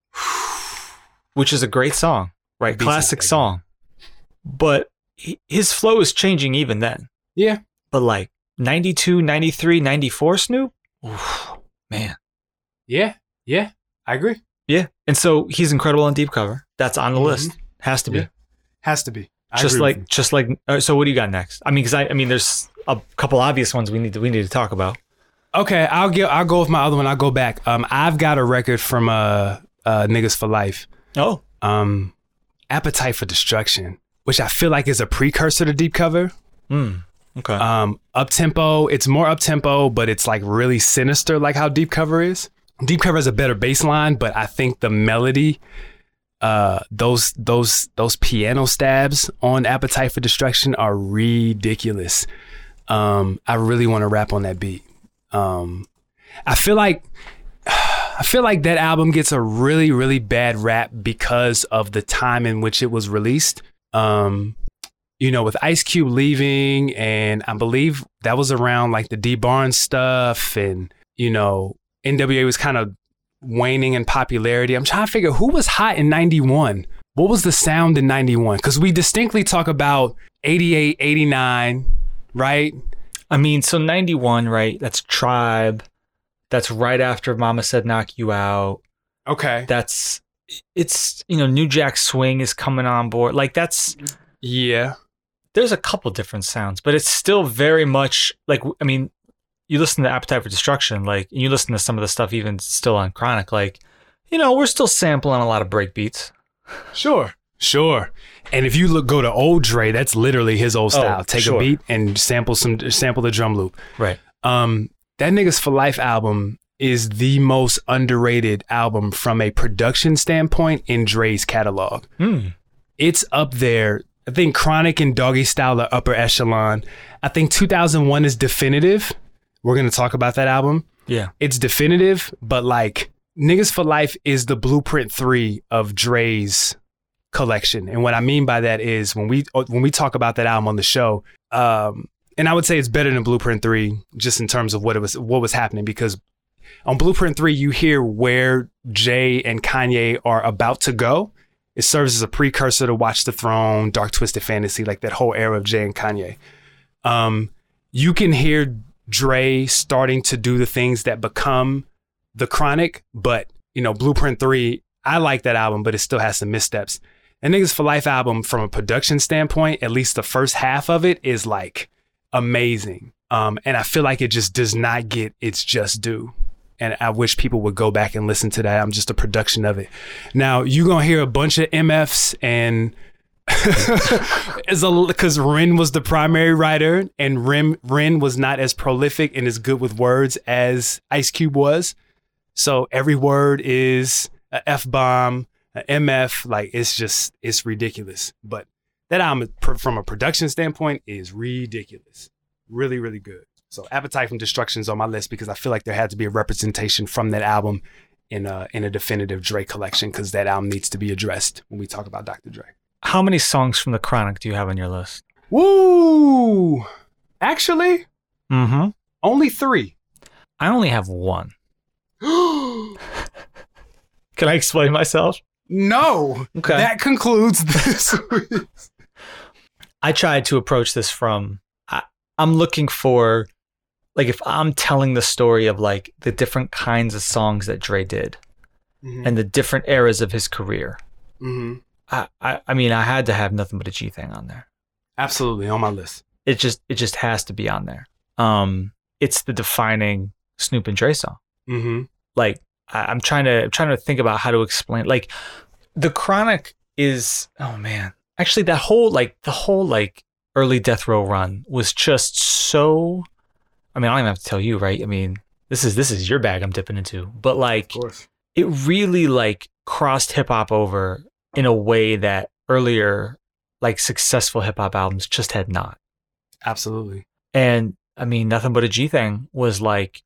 which is a great song, right? Beats Classic it, like, song. But he, his flow is changing even then. Yeah. But like ninety-two, ninety-three, ninety-four Snoop? Oof, man. Yeah. Yeah. I agree. Yeah. And so he's incredible on Deep Cover. That's on the Mhm. list. Has to be. Yeah. Has to be. I just agree with like, just like, uh, so what do you got next? I mean, because I, I mean, there's a couple obvious ones we need to, we need to talk about. you. Okay, I'll get. I'll go with my other one. I'll go back. Um, I've got a record from uh, uh, Niggas for Life. Oh. Um, Appetite for Destruction, which I feel like is a precursor to Deep Cover. Mm. Okay. Um, up tempo. It's more up tempo, but it's like really sinister, like how Deep Cover is. Deep Cover is a better bass line, but I think the melody, uh, those those those piano stabs on Appetite for Destruction are ridiculous. Um, I really want to rap on that beat. Um, I feel like I feel like that album gets a really really bad rap because of the time in which it was released. Um, you know, with Ice Cube leaving, and I believe that was around like the D Barnes stuff, and you know, N W A was kind of waning in popularity. I'm trying to figure who was hot in ninety-one. What was the sound in ninety-one? Because we distinctly talk about eighty-eight, eighty-nine, right? I mean, so ninety-one, right? That's Tribe. That's right after Mama Said Knock You Out. Okay. That's, it's, you know, New Jack Swing is coming on board. Like, that's, Yeah. there's a couple different sounds, but it's still very much like, I mean, you listen to Appetite for Destruction, like, and you listen to some of the stuff even still on Chronic, like, you know, we're still sampling a lot of break beats. Sure. Sure. And if you look, go to old Dre, that's literally his old style. Oh, Take sure. a beat and sample some, sample the drum loop. Right. Um, that Niggas for Life album is the most underrated album from a production standpoint in Dre's catalog. Mm. It's up there. I think Chronic and Doggy Style are upper echelon. I think two thousand one is definitive. We're going to talk about that album. Yeah. It's definitive, but like Niggas for Life is the blueprint three of Dre's collection. And what I mean by that is when we when we talk about that album on the show, um, and I would say it's better than Blueprint three just in terms of what it was what was happening, because on Blueprint three you hear where Jay and Kanye are about to go. It serves as a precursor to Watch the Throne, Dark Twisted Fantasy, like that whole era of Jay and Kanye. Um, you can hear Dre starting to do the things that become the Chronic, but you know, Blueprint three, I like that album, but it still has some missteps. And Niggas for Life album, from a production standpoint, at least the first half of it is like amazing. Um, and I feel like it just does not get its just due. And I wish people would go back and listen to that. I'm just a production of it. Now you're gonna hear a bunch of M Fs and as a because Ren was the primary writer, and Ren Ren was not as prolific and as good with words as Ice Cube was. So every word is a F bomb, a M F. Like it's just it's ridiculous. But that album, from a production standpoint, is ridiculous. Really, really good. So Appetite from Destruction is on my list because I feel like there had to be a representation from that album in a in a definitive Dre collection, because that album needs to be addressed when we talk about Doctor Dre. How many songs from the Chronic do you have on your list? Woo! Actually, Mm-hmm. only three. I only have one. No. Can I explain myself? Okay. That concludes this. I tried to approach this from, I, I'm looking for, like, if I'm telling the story of like the different kinds of songs that Dre did mm-hmm. and the different eras of his career. Mm-hmm. I, I, I mean, I had to have Nothing But a G Thing on there. Absolutely on my list. It just, it just has to be on there. Um, it's the defining Snoop and Dre song. Mm-hmm. Like, I, I'm trying to, I'm trying to think about how to explain. Like, the Chronic is, oh man, actually, that whole like the whole like early Death Row run was just so I mean, I don't even have to tell you, right? I mean, this is this is your bag I'm dipping into. But like, it really like crossed hip hop over in a way that earlier like successful hip hop albums just had not. Absolutely. And I mean, Nothing But a G Thing was like,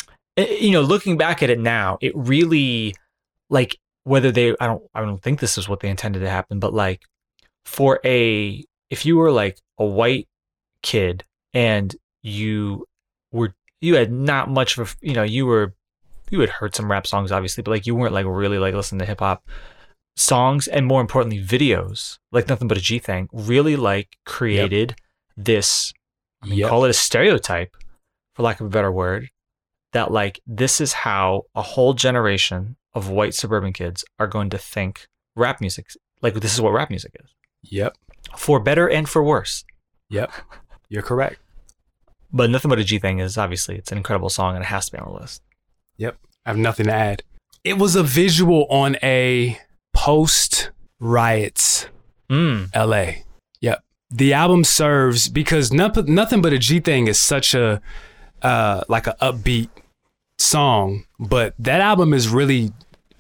you know, looking back at it now, it really like whether they, I don't, I don't think this is what they intended to happen, but like for a, if you were like a white kid and you were, you had not much of a, you know, you were, you had heard some rap songs obviously, but like you weren't like really like listening to hip hop songs, and more importantly, videos, like Nothing But a G Thing really like created yep. this, I mean, yep. call it a stereotype for lack of a better word, that like, this is how a whole generation of white suburban kids are going to think rap music, like this is what rap music is. Yep. For better and for worse. Yep. You're correct. But Nothing But a G Thing is obviously, it's an incredible song and it has to be on the list. Yep. I have nothing to add. It was a visual on a post riots mm. L A. Yep. The album serves because nothing, nothing But a G Thing is such a, uh, like a upbeat song, but that album is really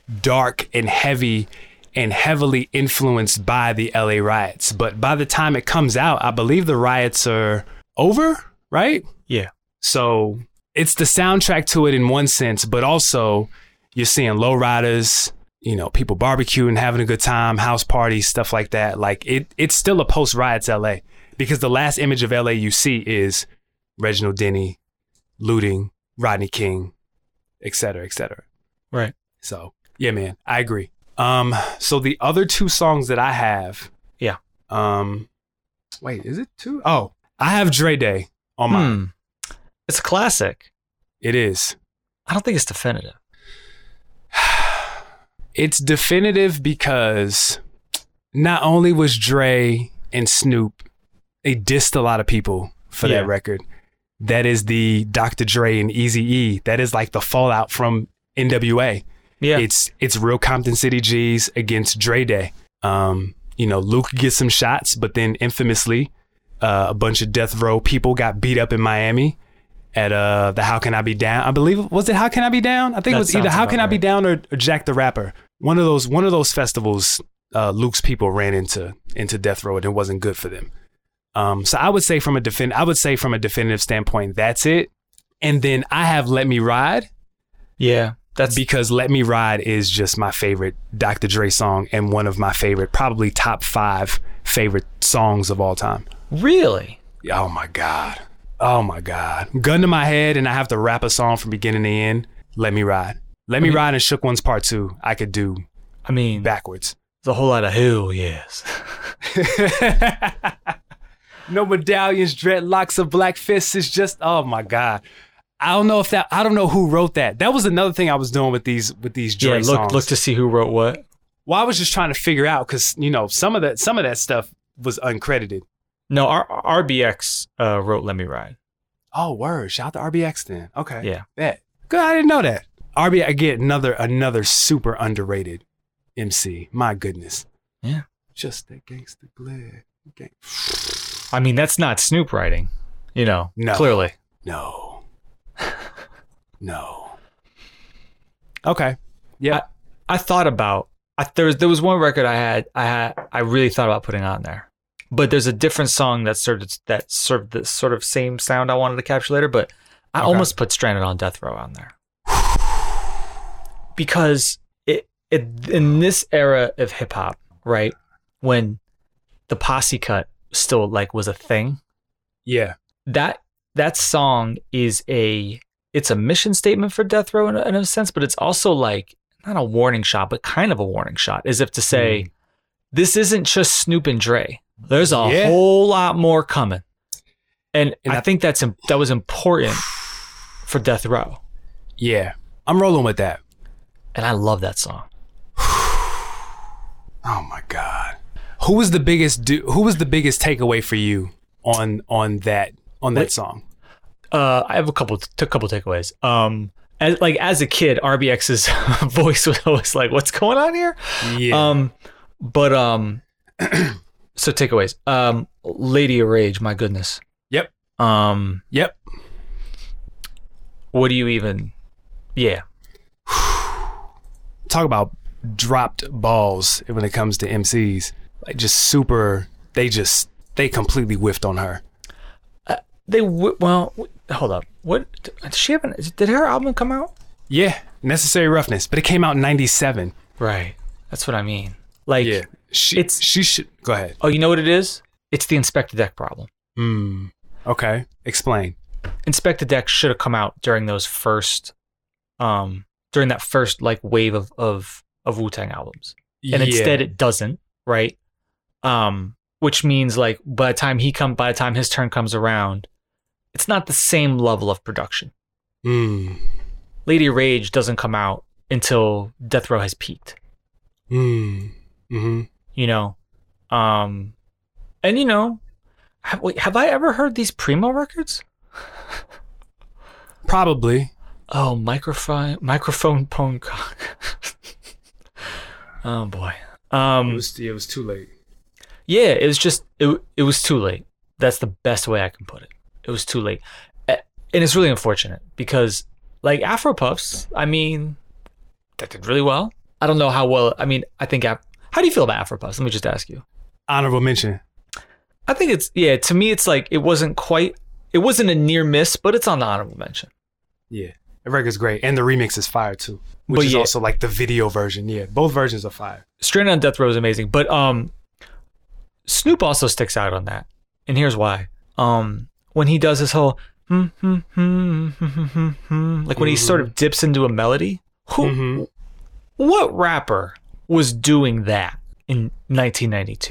dark and heavy and heavily influenced by the L A riots. But by the time it comes out, I believe the riots are over, right? Yeah. So it's the soundtrack to it in one sense, but also you're seeing lowriders, you know, people barbecuing, having a good time, house parties, stuff like that. Like it, it's still a post riots L A, because the last image of L A you see is Reginald Denny, looting, Rodney King, et cetera, et cetera. Right. So yeah, man, I agree. Um, so the other two songs that I have, yeah. Um, wait, is it two? Oh, I have Dre Day on mine. Hmm. It's a classic. It is. I don't think it's definitive. It's definitive because not only was Dre and Snoop, they dissed a lot of people for yeah. that record. That is the Doctor Dre and Eazy-E. That is like the fallout from N W A. Yeah. It's it's real Compton City G's against Dre Day. Um, you know, Luke gets some shots, but then infamously, uh, a bunch of death row people got beat up in Miami at uh, the How Can I Be Down? I believe, was it How Can I Be Down? I think that it was either How Can I right. Be Down or, or Jack the Rapper. One of those one of those festivals, uh, Luke's people ran into into death row and it wasn't good for them. Um, so I would say from a defin- I would say from a definitive standpoint, that's it. And then I have Let Me Ride. Yeah. That's because Let Me Ride is just my favorite Doctor Dre song and one of my favorite, probably top five favorite songs of all time. Really? Oh my God. Oh my God. Gun to my head and I have to rap a song from beginning to end. Let Me Ride. Let Me I mean, Ride and Shook Ones Part Two. I could do I mean, backwards. There's a whole lot of hell, yes. No medallions, dreadlocks, or black fists. Is just, oh my God. I don't know if that, I don't know who wrote that. That was another thing I was doing with these, with these Dre yeah, look, songs. Look to see who wrote what. Well, I was just trying to figure out because, you know, some of that, some of that stuff was uncredited. No, R- RBX uh, wrote Let Me Ride. Oh, word. Shout out to R B X then. Okay. Yeah. Bet. Good. I didn't know that. R B X, again, another, another super underrated M C. My goodness. Yeah. Just that gangster glare. Gang- I mean, that's not Snoop writing, you know, no. Clearly. No. No. Okay. Yeah. I, I thought about I, there was there was one record I had I had I really thought about putting on there, but there's a different song that served that served the sort of same sound I wanted to capture later. But I okay. almost put Stranded on Death Row on there because it it in this era of hip hop, right, when the posse cut still like was a thing. Yeah. That that song is a it's a mission statement for Death Row in a, in a sense, but it's also like not a warning shot, but kind of a warning shot, as if to say, mm. this isn't just Snoop and Dre. There's a yeah. whole lot more coming, and, and I, I think that's that was important for Death Row. Yeah, I'm rolling with that, and I love that song. Oh my God, who was the biggest? Do, who was the biggest takeaway for you on on that on that Wait. song? Uh, I have a couple, a couple takeaways. Um, as, like as a kid, R B X's voice was always like, "What's going on here?" Yeah. Um, but um, so takeaways. Um, Lady of Rage, my goodness. Yep. Um, yep. what do you even? Yeah. Talk about dropped balls when it comes to M Cs. Like just super. They just they completely whiffed on her. Uh, they w- well, w- hold up. What did she have? An, did her album come out? Yeah, Necessary Roughness, but it came out in ninety-seven. Right. That's what I mean. Like, yeah, she it's she should go ahead. Oh, you know what it is? It's the Inspector Deck problem. Hmm. Okay. Explain. Inspector Deck should have come out during those first, um, during that first like wave of of, of Wu-Tang albums, and yeah. instead it doesn't. Right. Um, which means like by the time he come, by the time his turn comes around, it's not the same level of production. Hmm. Lady Rage doesn't come out until Death Row has peaked. Hmm. Mm-hmm. You know, um, and you know, have, wait, have I ever heard these Primo records? Probably. Oh, microphone, microphone, pone. Oh boy. Um, it was it was too late. Yeah, it was just it. It was too late. That's the best way I can put it. It was too late, and it's really unfortunate because. Like Afro Puffs, I mean, that did really well. I don't know how well. I mean, I think. How do you feel about Afro Puffs? Let me just ask you. Honorable mention. I think it's yeah. To me, it's like it wasn't quite. It wasn't a near miss, but it's on the honorable mention. Yeah, the record's great, and the remix is fire too, which but is yeah. also like the video version. Yeah, both versions are fire. Straight on Death Row is amazing, but um, Snoop also sticks out on that, and here's why. Um, when he does his whole. Hmm, hmm, hmm, hmm, hmm, hmm. Like when he sort of dips into a melody. Who, mm-hmm. What rapper was doing that in nineteen ninety-two?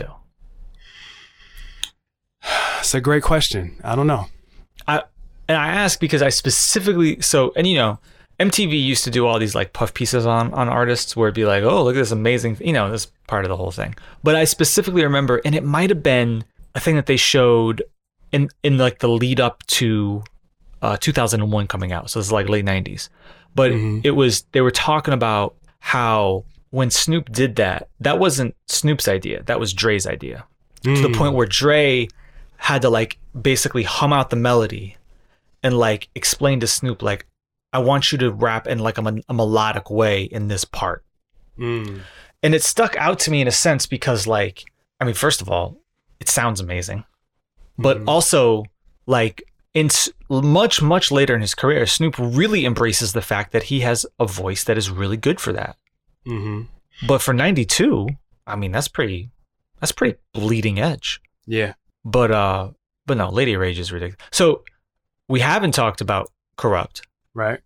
It's a great question. I don't know. I and I ask because I specifically so and you know M T V used to do all these like puff pieces on on artists where it'd be like, oh, look at this amazing, you know, this part of the whole thing. But I specifically remember, and it might have been a thing that they showed. In in like the lead up to uh, two thousand one coming out, so it's like late nineties. But mm-hmm. it was they were talking about how when Snoop did that, that wasn't Snoop's idea, that was Dre's idea. Mm. To the point where Dre had to like basically hum out the melody and like explain to Snoop like, I want you to rap in like a, a melodic way in this part. Mm. And it stuck out to me in a sense because like, I mean, first of all, it sounds amazing. But mm-hmm. also, like, in much, much later in his career, Snoop really embraces the fact that he has a voice that is really good for that. Mm-hmm. But for ninety-two, I mean, that's pretty, that's pretty bleeding edge. Yeah. But, uh, but no, Lady Rage is ridiculous. So we haven't talked about Corrupt. Right.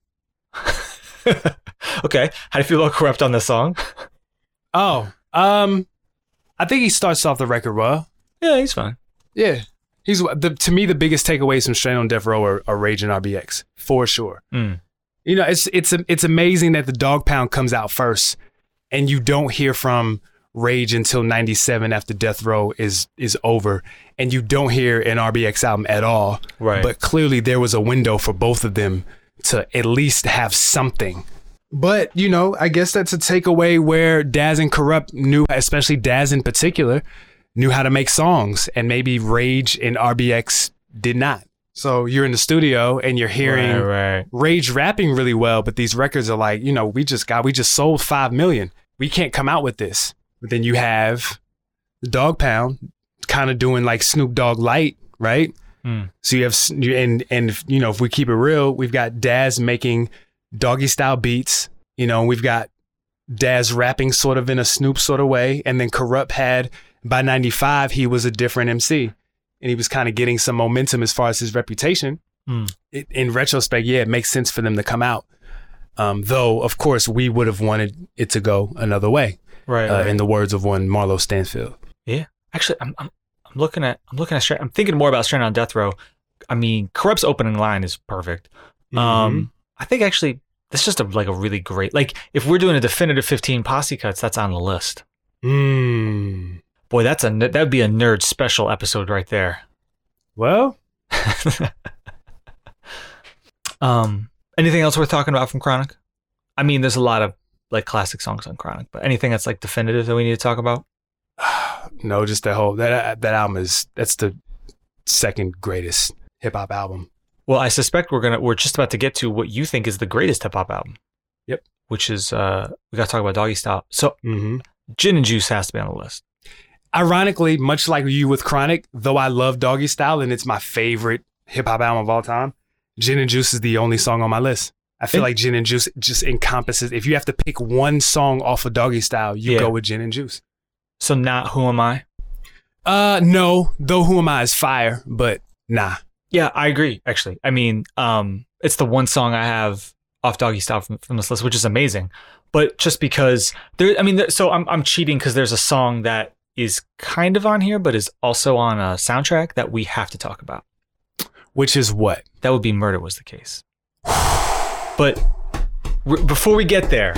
Okay. How do you feel about Corrupt on this song? Oh, um, I think he starts off the record well. Yeah, he's fine. Yeah. He's the to me the biggest takeaways from Straight on Death Row are, are Rage and R B X for sure. Mm. You know, it's it's it's amazing that the Dog Pound comes out first, and you don't hear from Rage until ninety-seven after Death Row is is over, and you don't hear an R B X album at all. Right. But clearly there was a window for both of them to at least have something. But you know, I guess that's a takeaway where Daz and Corrupt knew, especially Daz in particular, knew how to make songs, and maybe Rage and R B X did not. So you're in the studio and you're hearing right, right. Rage rapping really well, but these records are like, you know, we just got, we just sold five million. We can't come out with this. But then you have the Dog Pound kind of doing like Snoop Dogg light, right? Mm. So you have, and, and, you know, if we keep it real, we've got Daz making doggy style beats, you know, we've got Daz rapping sort of in a Snoop sort of way. And then Corrupt had, by ninety-five, he was a different M C, and he was kind of getting some momentum as far as his reputation. Mm. It, in retrospect, yeah, it makes sense for them to come out. Um, though, of course, we would have wanted it to go another way. Right, uh, right. In the words of one Marlo Stanfield. Yeah, actually, I'm I'm, I'm looking at I'm looking at straight. I'm thinking more about Straight on Death Row. I mean, Corrupt's opening line is perfect. Mm-hmm. Um, I think actually that's just a, like a really great. Like if we're doing a definitive fifteen posse cuts, that's on the list. Mm. Boy, that's a that'd be a nerd special episode right there. Well, um, anything else worth talking about from Chronic? I mean, there's a lot of like classic songs on Chronic, but anything that's like definitive that we need to talk about? No, just that whole that that album is that's the second greatest hip hop album Well, I suspect we're gonna we're just about to get to what you think is the greatest hip hop album. Yep. Which is uh we gotta talk about Doggy Style. So Mm-hmm. Gin and Juice has to be on the list. Ironically, much like you with Chronic, though I love Doggy Style and it's my favorite hip hop album of all time, Gin and Juice is the only song on my list. I feel It- like Gin and Juice just encompasses, if you have to pick one song off of Doggy Style, you Yeah. go with Gin and Juice. So not Who Am I? Uh, no, though Who Am I is fire, but nah. Yeah, I agree, actually. I mean, um, it's the one song I have off Doggy Style from, from this list, which is amazing. But just because there, I mean, there, so I'm I'm cheating because there's a song that is kind of on here, but is also on a soundtrack that we have to talk about. Which is what? That would be Murder Was the Case. But r- before we get there,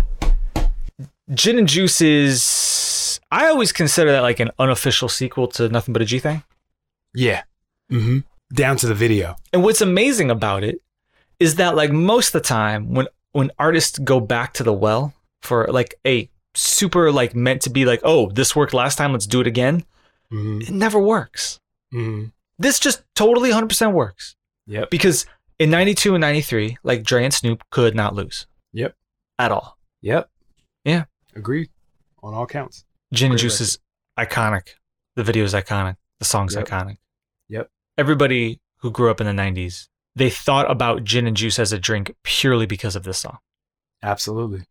Gin and Juice is, I always consider that like an unofficial sequel to Nothing But a G Thing. Yeah. Mm-hmm. Down to the video. And what's amazing about it is that like most of the time when when artists go back to the well for like a super like meant to be like, oh, this worked last time, let's do it again, Mm-hmm. it never works. Mm-hmm. This just totally one hundred percent works. Yep. Because in ninety-two and ninety-three, like Dre and Snoop could not lose Yep. at all. Yep. Yeah. Agreed. On all counts. Gin and Great Juice is iconic. The video is iconic. The song's Yep. iconic. Yep. Everybody who grew up in the nineties, they thought about gin and juice as a drink purely because of this song. Absolutely.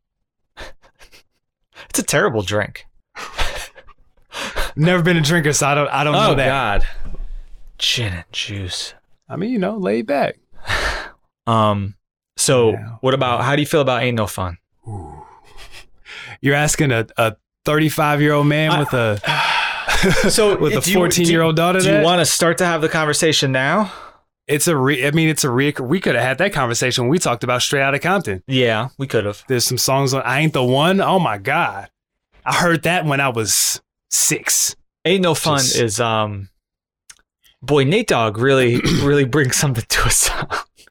It's a terrible drink. Never been a drinker, so I don't I don't know that. God. Gin and juice. I mean, you know, laid back. Um, so Yeah. what about, how do you feel about Ain't No Fun? Ooh. You're asking a, a thirty-five-year-old man I- with a So with a do you- fourteen-year-old daughter. Do you that? want to start to have the conversation now? It's a re- I mean, it's a re- we could have had that conversation when we talked about Straight Outta Compton. Yeah, we could have. There's some songs on I Ain't the One. Oh my God. I heard that when I was six. Ain't No Fun Just- is, um, boy, Nate Dogg really, really brings something to a song.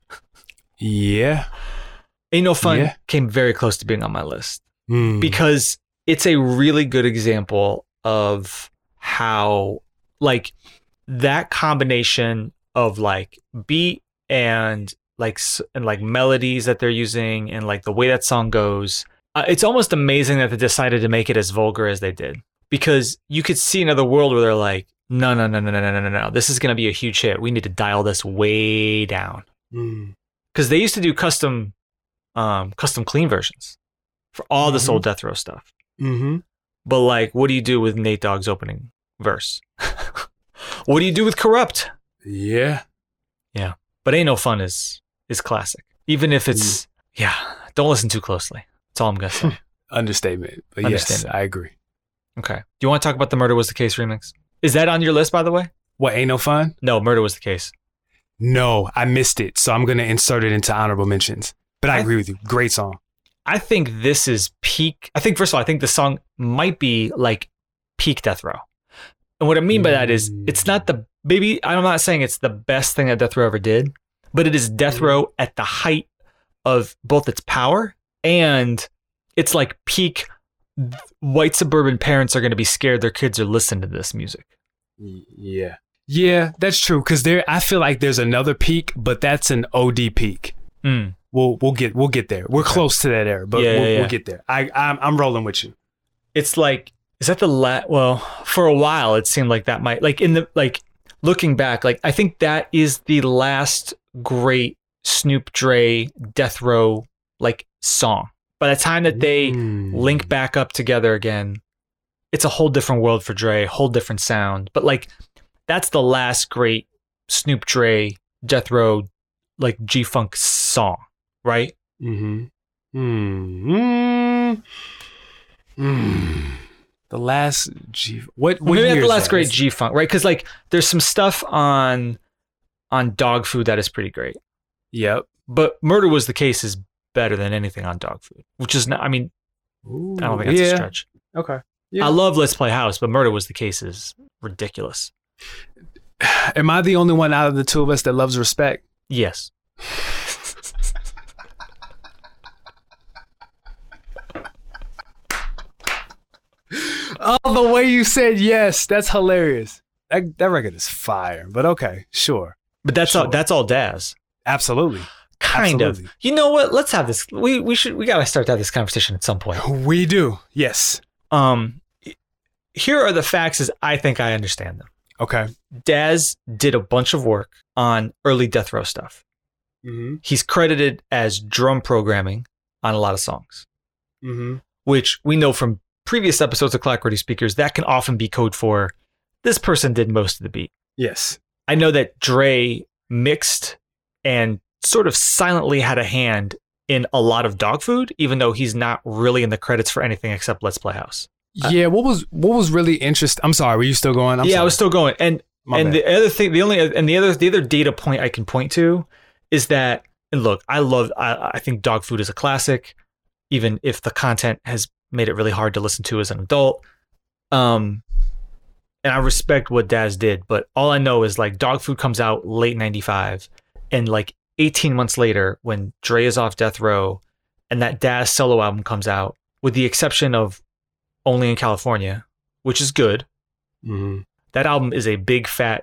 Yeah. Ain't No Fun Yeah. came very close to being on my list Mm. because it's a really good example of how, like, that combination of like beat and like s- and like melodies that they're using and like the way that song goes. Uh, it's almost amazing that they decided to make it as vulgar as they did, because you could see another world where they're like, no, no, no, no, no, no, no, no, no. This is going to be a huge hit. We need to dial this way down. Mm. Because they used to do custom, um, custom clean versions for all this Mhm. old Death Row stuff. Mm-hmm. But like, what do you do with Nate Dogg's opening verse? What do you do with Corrupt? Yeah. But Ain't No Fun is is classic. Even if it's, yeah, don't listen too closely. That's all I'm going to say. Understatement. But Understatement. yes, I agree. Okay. Do you want to talk about the Murder Was the Case remix? Is that on your list, by the way? What, Ain't No Fun? No, Murder Was the Case. No, I missed it. So I'm going to insert it into honorable mentions. But I, I- agree with you. Great song. I think this is peak. I think, first of all, I think the song might be like peak Death Row. And what I mean by that is it's not the, maybe, I'm not saying it's the best thing that Death Row ever did, but it is Death Row at the height of both its power and it's like peak white suburban parents are going to be scared their kids are listening to this music. Y- Yeah. Yeah, that's true. Because there, I feel like there's another peak, but that's an O D peak. Mm. We'll we'll get we'll get there. We're close to that era, but Yeah, we'll, yeah, yeah. we'll get there. I I'm, I'm rolling with you. It's like, is that the la well, for a while it seemed like that might, like in the, like looking back, like I think that is the last great Snoop Dre Death Row like song. By the time that they Mm. link back up together again, it's a whole different world for Dre, whole different sound. But like that's the last great Snoop Dre Death Row like G-Funk song, right? Mm-hmm. Mm. Mm. The last G. What? what Maybe not year the is last that? great Is- G-Funk, right? Because like there's some stuff on on Dog Food that is pretty great. Yep. But Murder Was the Case is better than anything on Dog Food, which is not, I mean, Ooh, I don't think that's yeah. a stretch. Okay. Yeah. I love Let's Play House, but Murder Was the Case is ridiculous. Am I the only one out of the two of us that loves Respect? Yes. Oh, the way you said yes, that's hilarious. That that record is fire. But okay, sure. But that's Sure. all. That's all Daz. Absolutely. Kind Absolutely. of. You know what? Let's have this. We we should. We gotta start to have this conversation at some point. We do. Yes. Um, here are the facts as I think I understand them. Okay. Daz did a bunch of work on early Death Row stuff. Mm-hmm. He's credited as drum programming on a lot of songs, Mm-hmm. which we know from previous episodes of Clock Radio Speakers that can often be code for this person did most of the beat. Yes. I know that Dre mixed and sort of silently had a hand in a lot of Dog Food, even though he's not really in the credits for anything except Let's Play House. Yeah. What was what was really interesting? I'm sorry. Were you still going? I'm yeah, sorry. I was still going. And My and bad. the other thing, the only and the other the other data point I can point to is that, and look, I love I, I think Dog Food is a classic, even if the content has made it really hard to listen to as an adult. Um, and I respect what Daz did, but all I know is like Dog Food comes out late ninety-five, and like eighteen months later, when Dre is off Death Row, and that Daz solo album comes out, with the exception of Only in California, which is good. Mm-hmm. That album is a big fat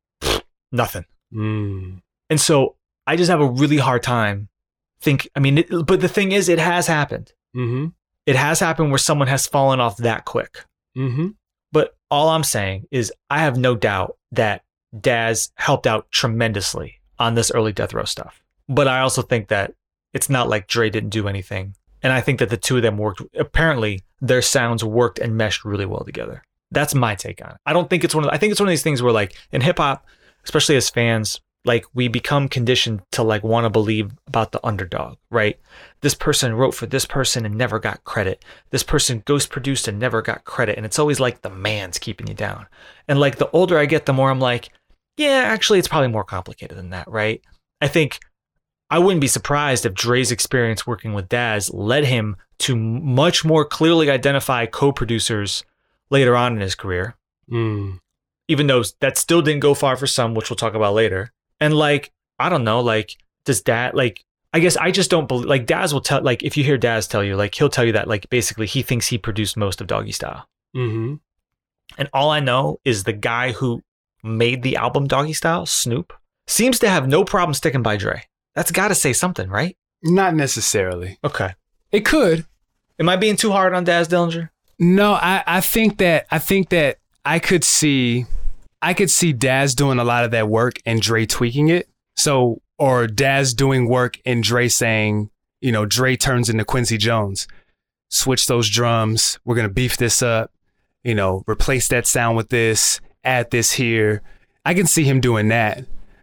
nothing. Mm. And so I just have a really hard time think, I mean, it, but the thing is, it has happened. Mm-hmm. It has happened where someone has fallen off that quick. Mm-hmm. But all I'm saying is I have no doubt that Daz helped out tremendously on this early Death Row stuff. But I also think that it's not like Dre didn't do anything. And I think that the two of them worked, apparently their sounds worked and meshed really well together. That's my take on it. I don't think it's one of the, I think it's one of these things where like in hip hop, especially as fans, like we become conditioned to like want to believe about the underdog, right? This person wrote for this person and never got credit. This person ghost produced and never got credit. And it's always like the man's keeping you down. And like the older I get, the more I'm like, yeah, actually it's probably more complicated than that, right? I think I wouldn't be surprised if Dre's experience working with Daz led him to much more clearly identify co-producers later on in his career. Mm. Even though that still didn't go far for some, which we'll talk about later. And like, I don't know, like, does Daz, like, I guess I just don't believe, like, Daz will tell, like, if you hear Daz tell you, like, he'll tell you that, like, basically he thinks he produced most of Doggy Style. Mm-hmm. And all I know is the guy who made the album Doggy Style, Snoop, seems to have no problem sticking by Dre. That's got to say something, right? Not necessarily. Okay. It could. Am I being too hard on Daz Dillinger? No, I, I think that I think that I could see I could see Daz doing a lot of that work and Dre tweaking it. So, or Daz doing work and Dre saying, you know, Dre turns into Quincy Jones. Switch those drums. We're going to beef this up. You know, replace that sound with this, add this here. I can see him doing that.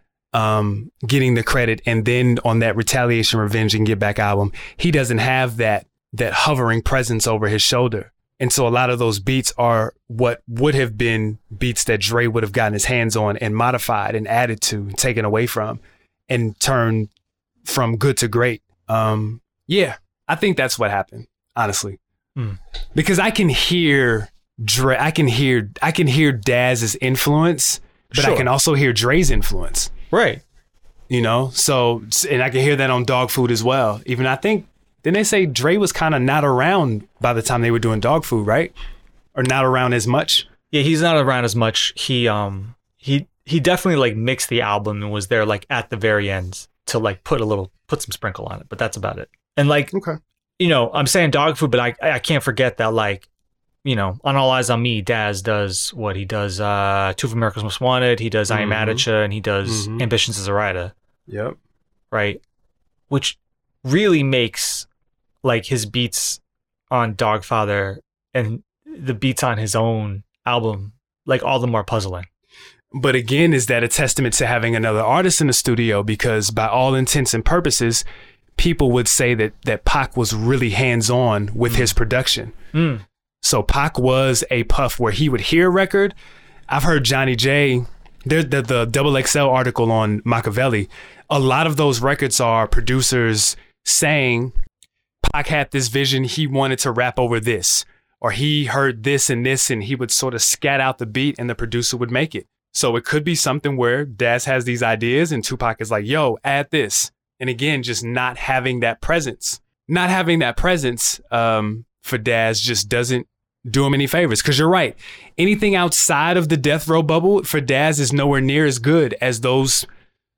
Um, getting the credit, and then on that Retaliation, Revenge, and Get Back album, he doesn't have that that hovering presence over his shoulder. And so a lot of those beats are what would have been beats that Dre would have gotten his hands on and modified and added to, taken away from, and turned from good to great. Um, yeah, I think that's what happened, honestly. Mm. Because I can hear Dre, I can hear, I can hear Daz's influence, but Sure. I can also hear Dre's influence. Right. You know, so, and I can hear that on Dog Food as well. Even I think, didn't they say Dre was kind of not around by the time they were doing Dog Food, right? Or not around as much? Yeah, he's not around as much. He um he he definitely like mixed the album and was there like at the very end to like put a little put some sprinkle on it, but that's about it. And like, Okay. you know, I'm saying Dog Food, but I I can't forget that like, you know, on All Eyes on Me, Daz does what he does. Uh, Two of America's Most Wanted. He does I Am Mhm. Attica, and he does Mhm. Ambitions as a Rider, Yep. right? Which really makes like his beats on Dogfather and the beats on his own album like all the more puzzling. But again, is that a testament to having another artist in the studio? Because by all intents and purposes, people would say that that Pac was really hands-on with Mm. his production. Mm. So Pac was a Puff where he would hear a record. I've heard Johnny J, the, the, the Double X L article on Machiavelli. A lot of those records are producers saying Pac had this vision, he wanted to rap over this, or he heard this and this, and he would sort of scat out the beat and the producer would make it. So it could be something where Daz has these ideas and Tupac is like, yo, add this. And again, just not having that presence. Not having that presence um, for Daz just doesn't do him any favors. Because you're right. Anything outside of the Death Row bubble for Daz is nowhere near as good as those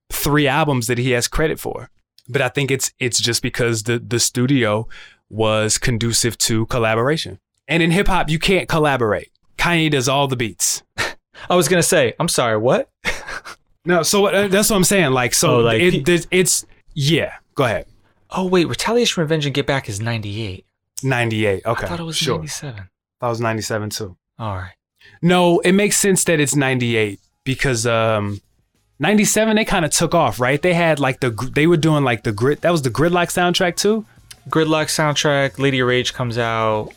three albums that he has credit for. But I think it's it's just because the the studio was conducive to collaboration. And in hip hop, you can't collaborate. Kanye does all the beats. I was gonna say, I'm sorry, what? No, so uh, that's what I'm saying. Like, so Oh, like it, he- there's- it's yeah. Go ahead. Oh wait, Retaliation, Revenge, and Get Back is ninety-eight. ninety-eight. Okay, I thought it was sure. ninety-seven. That was ninety-seven too. All right. No, it makes sense that it's ninety-eight because um, ninety-seven they kind of took off, right? They had like the gr- they were doing like the grid. That was the Gridlock soundtrack too. Gridlock soundtrack, Lady of Rage comes out.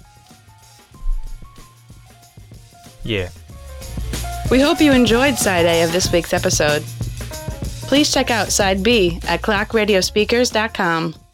Yeah. We hope you enjoyed Side A of this week's episode. Please check out Side B at clock radio speakers dot com.